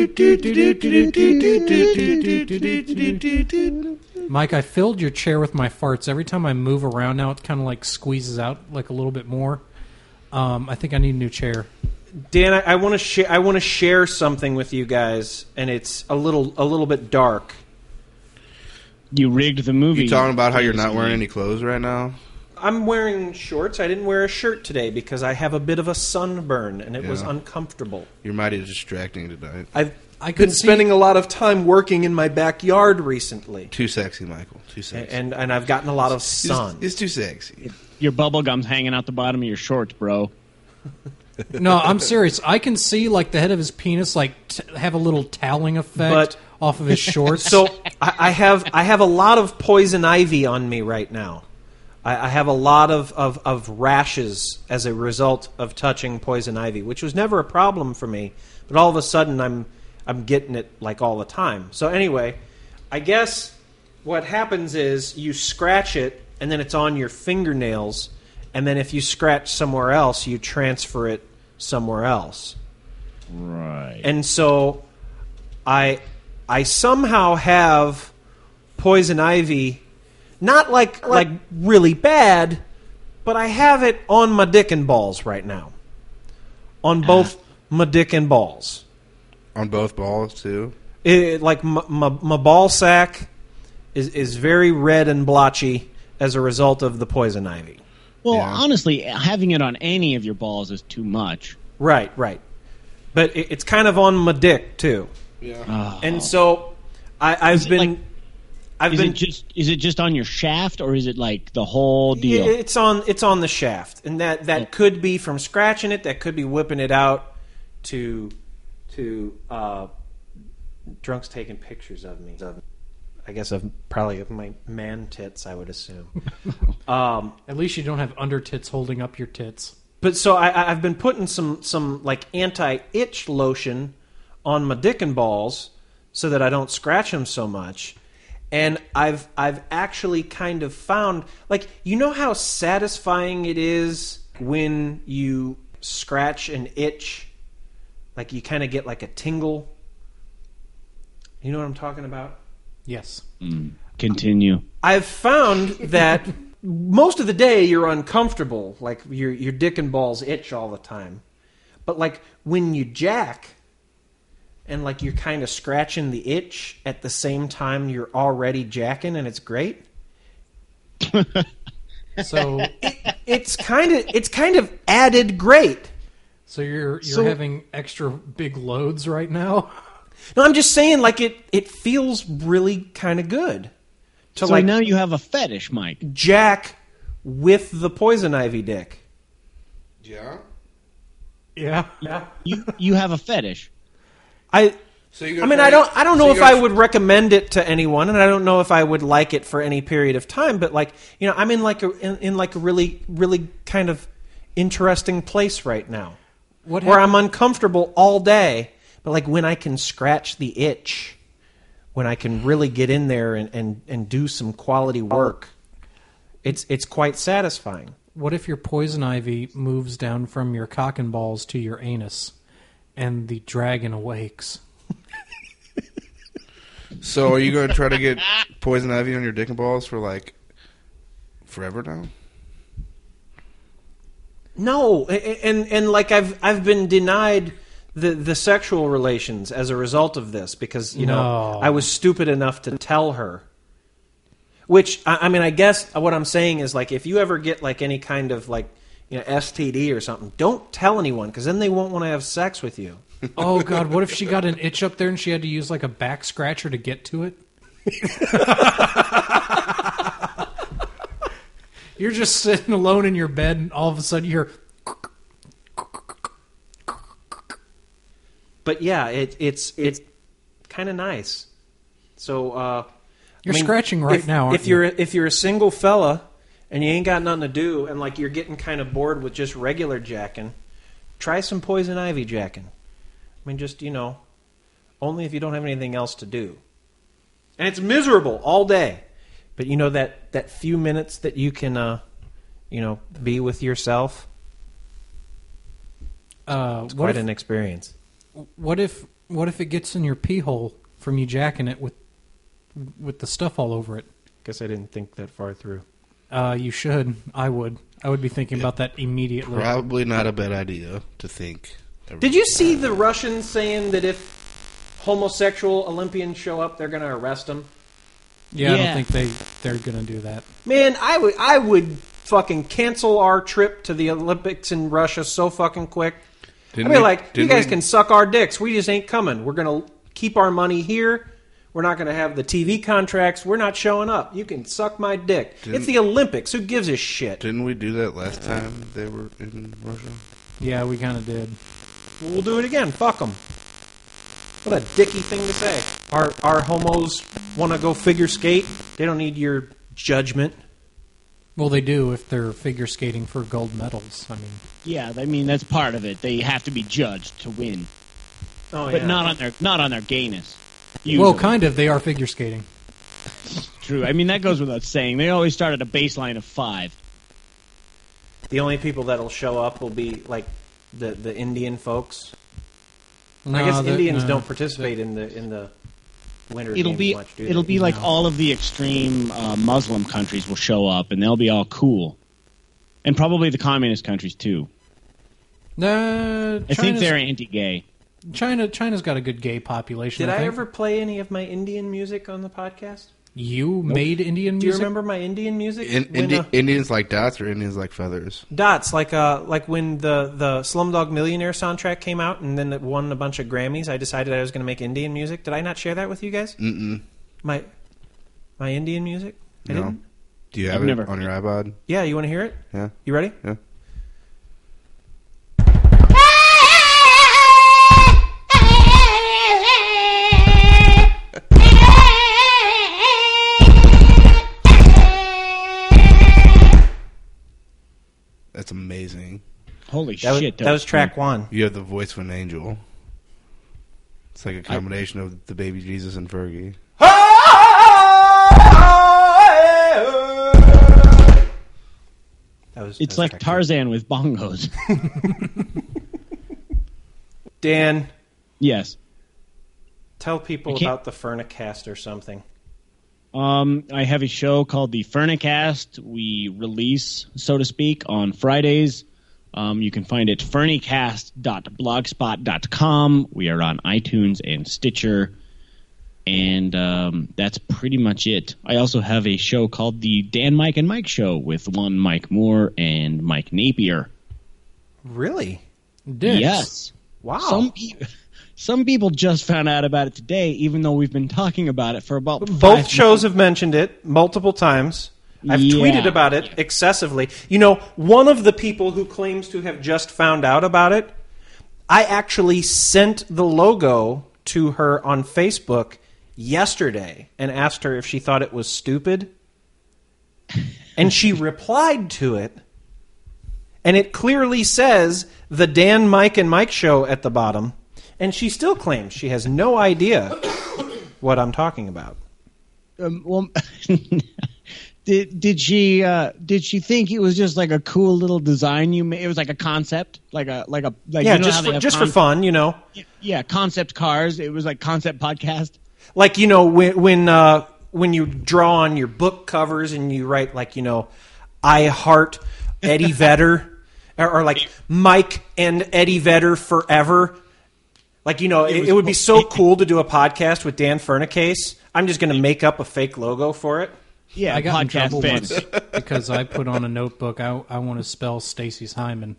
Mike, I filled your chair with my farts. Every time I move around now, it kind of like squeezes out like a little bit more. I think I need a new chair. Dan, I want to share something with you guys, and it's a little bit dark. You rigged the movie. You talking about how you're not wearing any clothes right now? I'm wearing shorts. I didn't wear a shirt today because I have a bit of a sunburn, and it was uncomfortable. You're mighty distracting tonight. I've been spending a lot of time working in my backyard recently. Too sexy, Michael. Too sexy. And I've gotten a lot of sun. It's too sexy. Your bubble gum's hanging out the bottom of your shorts, bro. No, I'm serious. I can see like the head of his penis like have a little toweling effect off of his shorts. So I have a lot of poison ivy on me right now. I have a lot of rashes as a result of touching poison ivy, which was never a problem for me. But all of a sudden, I'm getting it like all the time. So anyway, I guess what happens is you scratch it, and then it's on your fingernails, and then if you scratch somewhere else, you transfer it somewhere else. Right. And so I somehow have poison ivy, not like really bad, but I have it on my dick and balls right now. On both my dick and balls. On both balls, too? My ball sack is very red and blotchy as a result of the poison ivy. Well, honestly, having it on any of your balls is too much. Right. But it's kind of on my dick, too. Yeah. And so I've been... Is it just on your shaft, or is it like the whole deal? It's on the shaft, and that could be from scratching it. That could be whipping it out to Drunk's taking pictures of me. I guess of my man tits, I would assume. At least you don't have under tits holding up your tits. But so I've been putting some like anti-itch lotion on my dick and balls so that I don't scratch them so much. And I've actually kind of found, like, you know how satisfying it is when you scratch an itch? Like, you kind of get like a tingle. You know what I'm talking about? Yes. Continue. I've found that most of the day you're uncomfortable. Like, your dick and balls itch all the time. But, like, when you jack... and like you're kind of scratching the itch at the same time you're already jacking, and it's great. So it's kind of added great. So you're having extra big loads right now? No, I'm just saying, like it feels really kind of good. So like now you have a fetish, Mike. Jack with the poison ivy dick. Yeah. Yeah. You have a fetish. I don't know if I would recommend it to anyone, and I don't know if I would like it for any period of time. But like, you know, I'm in a really, really kind of interesting place right now, where I'm uncomfortable all day. But like when I can scratch the itch, when I can really get in there and do some quality work, it's quite satisfying. What if your poison ivy moves down from your cock and balls to your anus? And the dragon awakes. So are you going to try to get poison ivy on your dick and balls for, like, forever now? No, and like I've been denied the sexual relations as a result of this because, you know, I was stupid enough to tell her. Which, I mean, I guess what I'm saying is, like, if you ever get, like, any kind of, like, you know, STD or something, don't tell anyone, because then they won't want to have sex with you. Oh, God, what if she got an itch up there and she had to use, like, a back scratcher to get to it? You're just sitting alone in your bed, and all of a sudden you hear... But, yeah, it's kind of nice. So, You're scratching right now, aren't you? If you're a single fella... and you ain't got nothing to do, and like you're getting kind of bored with just regular jacking, try some poison ivy jacking. I mean, just, you know, only if you don't have anything else to do. And it's miserable all day. But you know that few minutes that you can, you know, be with yourself, it's quite an experience. What if it gets in your pee hole from you jacking it with the stuff all over it? Guess I didn't think that far through. You should. I would be thinking about that immediately. Probably not a bad idea to think. Did you see the Russians saying that if homosexual Olympians show up, they're going to arrest them? Yeah, I don't think they're going to do that. Man, I would fucking cancel our trip to the Olympics in Russia so fucking quick. You guys can suck our dicks. We just ain't coming. We're going to keep our money here. We're not going to have the TV contracts. We're not showing up. You can suck my dick. It's the Olympics. Who gives a shit? Didn't we do that last time they were in Russia? Yeah, we kind of did. Well, we'll do it again. Fuck them. What a dicky thing to say. Our homos want to go figure skate. They don't need your judgment. Well, they do if they're figure skating for gold medals. I mean, Yeah, I mean that's part of it. They have to be judged to win, Oh, but yeah. not on their gayness. well, Usually. kind of. They are figure skating. True. I mean that goes without saying. They always start at a baseline of 5. The only people that'll show up will be like the Indian folks. I No, guess they're- Indians no, don't participate in the winter It'll games be much, do it'll they? be like all of the extreme Muslim countries will show up, and they'll be all cool, and probably the communist countries too. I think they're anti-gay. China's got a good gay population. Did I think. ever play any of my Indian music on the podcast? You made Indian Do you music? remember my Indian music? When, Indians like dots or Indians like feathers? Dots, like when the Slumdog Millionaire soundtrack came out and then it won a bunch of Grammys, I decided I was going to make Indian music. Did I not share that with you guys? Mm-mm. My Indian music? I No. didn't? Do you have it on your iPod? Yeah, you want to hear it? Yeah. You ready? Yeah. That's amazing. Holy That shit! was track 1. You have the voice of an angel. It's like a combination of the baby Jesus and Fergie. It's like Tarzan with bongos. Dan. Yes. Tell people I can't- about the Furnicast or something. I have a show called the Furnicast. We release, so to speak, on Fridays. You can find it furnicast.blogspot.com. We are on iTunes and Stitcher. And that's pretty much it. I also have a show called the Dan, Mike, and Mike Show with one Mike Moore and Mike Napier. Really? Dicks. Yes. Wow. Some people just found out about it today, even though we've been talking about it for about Both shows have mentioned it multiple times. I've Yeah. tweeted about it excessively. You know, one of the people who claims to have just found out about it, I actually sent the logo to her on Facebook yesterday and asked her if she thought it was stupid. And she replied to it. And it clearly says the Dan, Mike, and Mike Show at the bottom. And she still claims she has no idea what I'm talking about. Well, did she think it was just like a cool little design you made? It was like a concept, like yeah, you know just how they have for fun, you know. Yeah, concept cars. It was like concept podcast. Like, you know, when you draw on your book covers and you write, like, you know, I heart Eddie Vedder, or like Mike and Eddie Vedder forever. Like, you know, it would be so cool to do a podcast with Dan Furnicase. I'm just going to make up a fake logo for it. Yeah, I got in podcast trouble fans. once because I put on a notebook, I want to spell Stacy's hymen.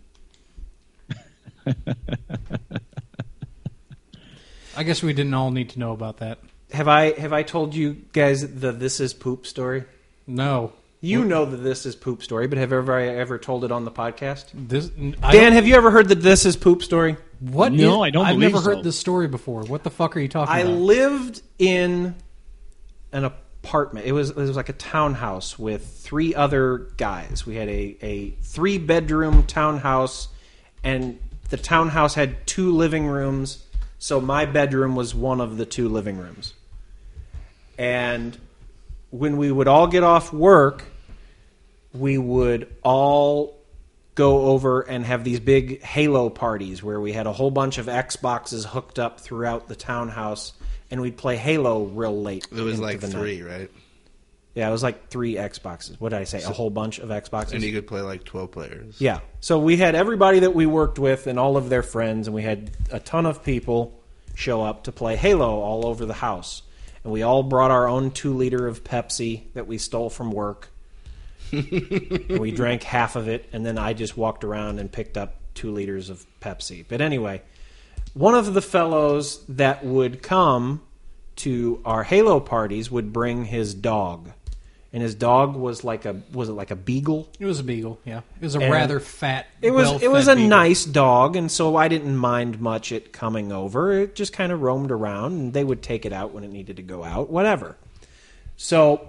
I guess we didn't all need to know about that. Have I told you guys the This Is Poop story? No. You know the This Is Poop story, but have I ever told it on the podcast? Dan, have you ever heard the This Is Poop story? What? No, I don't I've believe never so. heard this story before. What the fuck are you talking I about? lived in an apartment. It was like a townhouse with 3 other guys. We had a 3-bedroom townhouse, and the townhouse had 2 living rooms. So my bedroom was one of the 2 living rooms. And when we would all get off work, we would all go over and have these big Halo parties where we had a whole bunch of Xboxes hooked up throughout the townhouse, and we'd play Halo real late. It was into like the 3, night. right? Yeah, it was like 3 Xboxes. What did I say? A whole bunch of Xboxes? And you could play like 12 players. Yeah. So we had everybody that we worked with and all of their friends, and we had a ton of people show up to play Halo all over the house. And we all brought our own 2-liter of Pepsi that we stole from work. And we drank half of it, and then I just walked around and picked up 2 liters of Pepsi. But anyway, one of the fellows that would come to our Halo parties would bring his dog. And his dog was like a beagle? It was a beagle, yeah. It was a And rather fat, It was well-fed a beagle. nice dog, and so I didn't mind much it coming over. It just kind of roamed around, and they would take it out when it needed to go out, whatever. So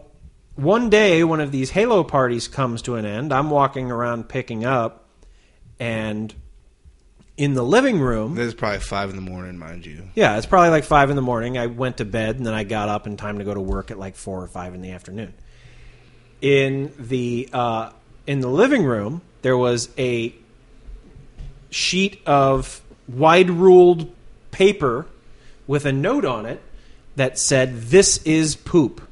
one day, one of these Halo parties comes to an end. I'm walking around picking up, and in the living room... This is probably 5 in the morning, mind you. Yeah, it's probably like 5 in the morning. I went to bed, and then I got up in time to go to work at like 4 or 5 in the afternoon. In the living room, there was a sheet of wide-ruled paper with a note on it that said, "This is poop."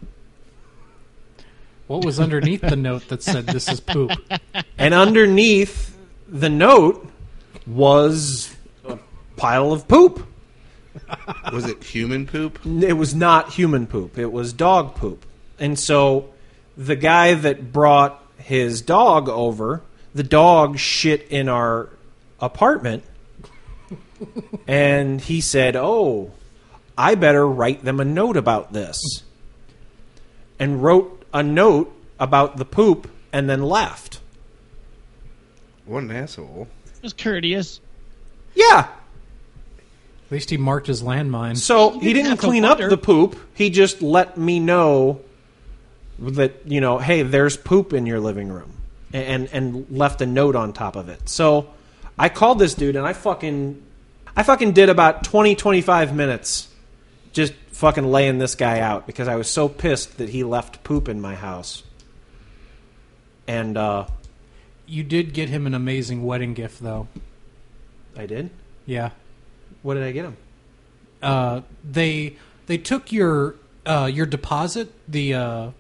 What was underneath the note that said, "This is poop"? And underneath the note was a pile of poop. Was it human poop? It was not human poop. It was dog poop. And so the guy that brought his dog over, the dog shit in our apartment, and he said, "Oh, I better write them a note about this." And wrote a note about the poop and then left. What an asshole. It was courteous. Yeah. At least he marked his landmine. So he didn't clean up the poop. He just let me know that, hey, there's poop in your living room. And left a note on top of it. So I called this dude and I fucking did about 20, 25 minutes just fucking laying this guy out because I was so pissed that he left poop in my house. And you did get him an amazing wedding gift, though. I did? Yeah. What did I get him? They took your deposit. The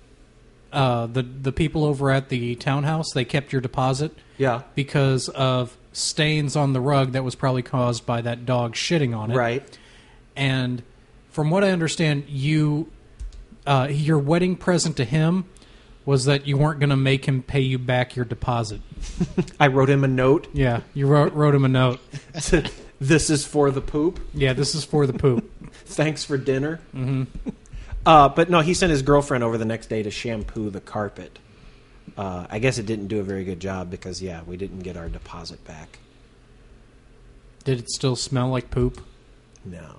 people over at the townhouse, they kept your deposit. Yeah. Because of stains on the rug that was probably caused by that dog shitting on it. Right. And from what I understand, your wedding present to him was that you weren't going to make him pay you back your deposit. I wrote him a note. Yeah, you wrote him a note. This is for the poop? Yeah, this is for the poop. Thanks for dinner? Mm-hmm. But no, he sent his girlfriend over the next day to shampoo the carpet. I guess it didn't do a very good job because, we didn't get our deposit back. Did it still smell like poop? No.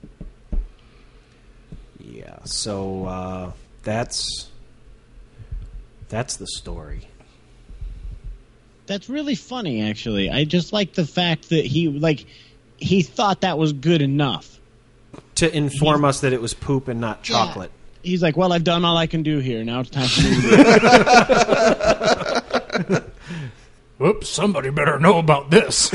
Yeah, so that's the story. That's really funny, actually. I just like the fact that he thought that was good enough to inform us that it was poop and not chocolate. Yeah. He's like, "Well, I've done all I can do here. Now it's time for me to leave." Whoops! Somebody better know about this.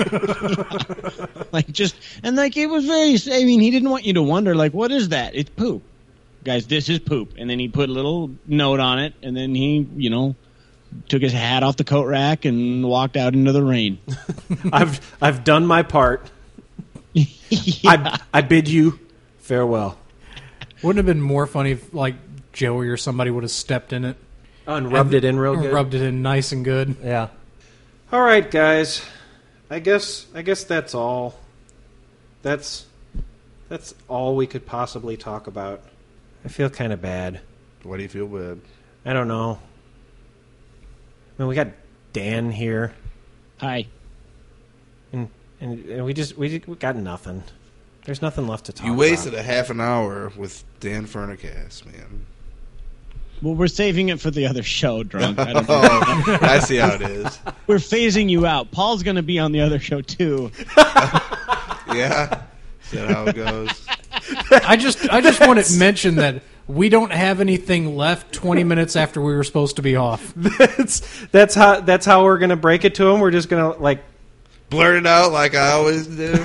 It was very. I mean, he didn't want you to wonder, what is that? It's poop, guys. This is poop. And then he put a little note on it, and then he, took his hat off the coat rack and walked out into the rain. I've done my part. Yeah. I bid you farewell. Wouldn't it have been more funny if, Joey or somebody would have stepped in it? And rubbed it in real good? Rubbed it in nice and good. Yeah. All right, guys. I guess that's all. That's all we could possibly talk about. I feel kind of bad. Why do you feel bad? I don't know. I mean, we got Dan here. Hi. And we got nothing. There's nothing left to talk about. You wasted a half an hour with Dan Furnicast, man. Well, we're saving it for the other show, Drunk. I don't know. I see how it is. We're phasing you out. Paul's going to be on the other show, too. Yeah? Is that how it goes? I just want to mention that we don't have anything left 20 minutes after we were supposed to be off. That's how we're going to break it to him. We're just going to, blurt it out like I always do.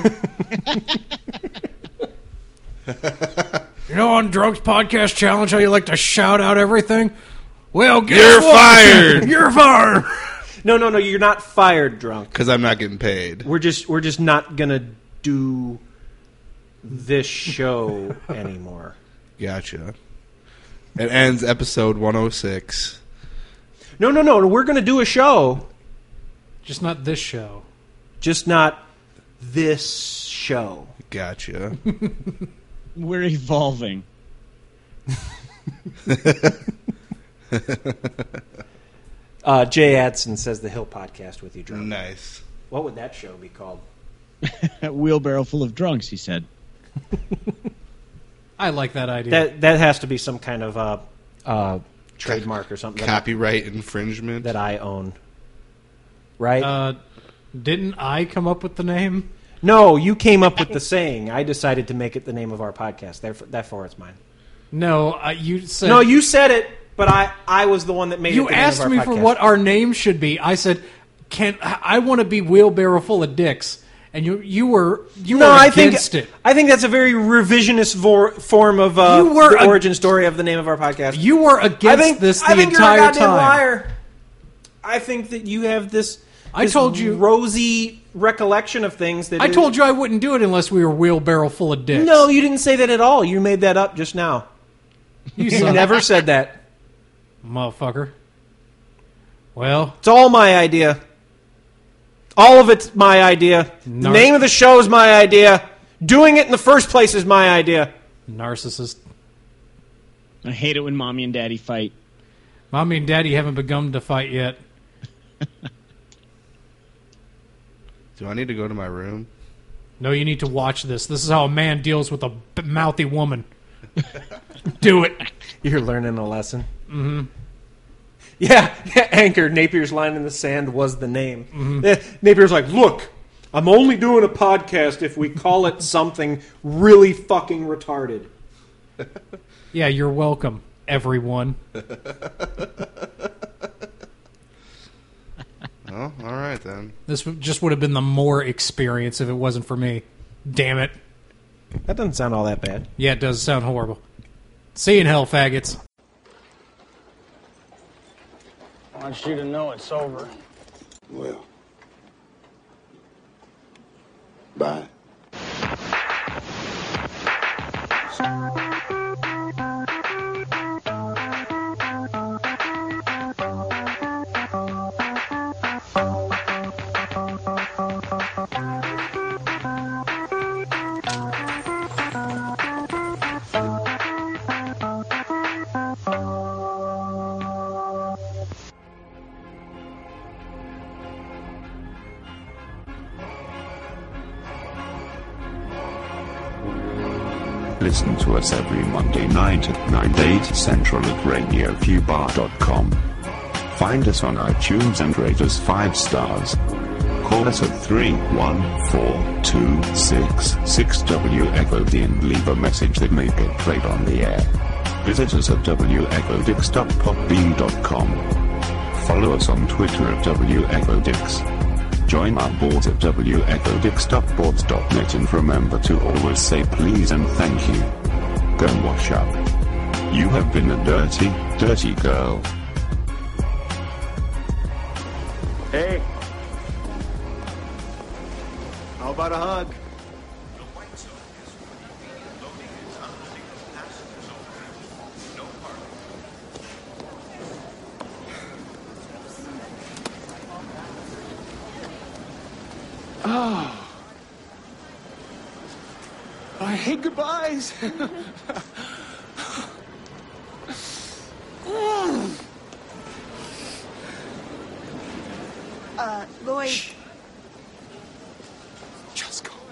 On Drunk's Podcast Challenge, how you like to shout out everything? Well, you're fired. You're fired. No, you're not fired, Drunk. Because I'm not getting paid. We're just not gonna do this show anymore. Gotcha. It ends episode 106. No. We're gonna do a show. Just not this show. Just not this show. Gotcha. We're evolving. Jay Adson says the Hill Podcast with you, Drunk. Nice. What would that show be called? A wheelbarrow full of drunks, he said. I like that idea. That has to be some kind of trademark or something. Copyright infringement that I own. Right? Didn't I come up with the name? No, you came up with the saying. I decided to make it the name of our podcast. Therefore, it's mine. No, you said... No, you said it, but I was the one that made it the name of our podcast. You asked me for what our name should be. I said, I want to be Wheelbarrow Full of Dicks. And you were against it. I think that's a very revisionist form of the origin story of the name of our podcast. You were against this the entire time. I think you're a goddamn liar. I think that you have this told you rosy recollection of things. I told you I wouldn't do it unless we were Wheelbarrow Full of Dicks. No, you didn't say that at all. You made that up just now. You never said that. Motherfucker. Well, it's all my idea. All of it's my idea. The name of the show is my idea. Doing it in the first place is my idea. Narcissist. I hate it when Mommy and Daddy fight. Mommy and Daddy haven't begun to fight yet. Do I need to go to my room? No, you need to watch this. This is how a man deals with a mouthy woman. Do it. You're learning a lesson. Mm-hmm. Yeah, Anchor, Napier's line in the sand was the name. Mm-hmm. Napier's like, look, I'm only doing a podcast if we call it something really fucking retarded. Yeah, you're welcome, everyone. Oh, all right then. This just would have been the more experience if it wasn't for me. Damn it. That doesn't sound all that bad. Yeah, it does sound horrible. See you in hell, faggots. I want you to know it's over. Well. Bye. Listen to us every Monday night at 9/8 Central at RadioFubar.com. Find us on iTunes and rate us 5 stars. Call us at 314-266-WFOD and leave a message that may get played on the air. Visit us at wfodix.podbean.com. Follow us on Twitter at wfodix. Join our boards at wfodix.boards.net and remember to always say please and thank you. Go wash up. You have been a dirty, dirty girl. Hey. How about a hug? Oh. I hate goodbyes. Lloyd. Just go.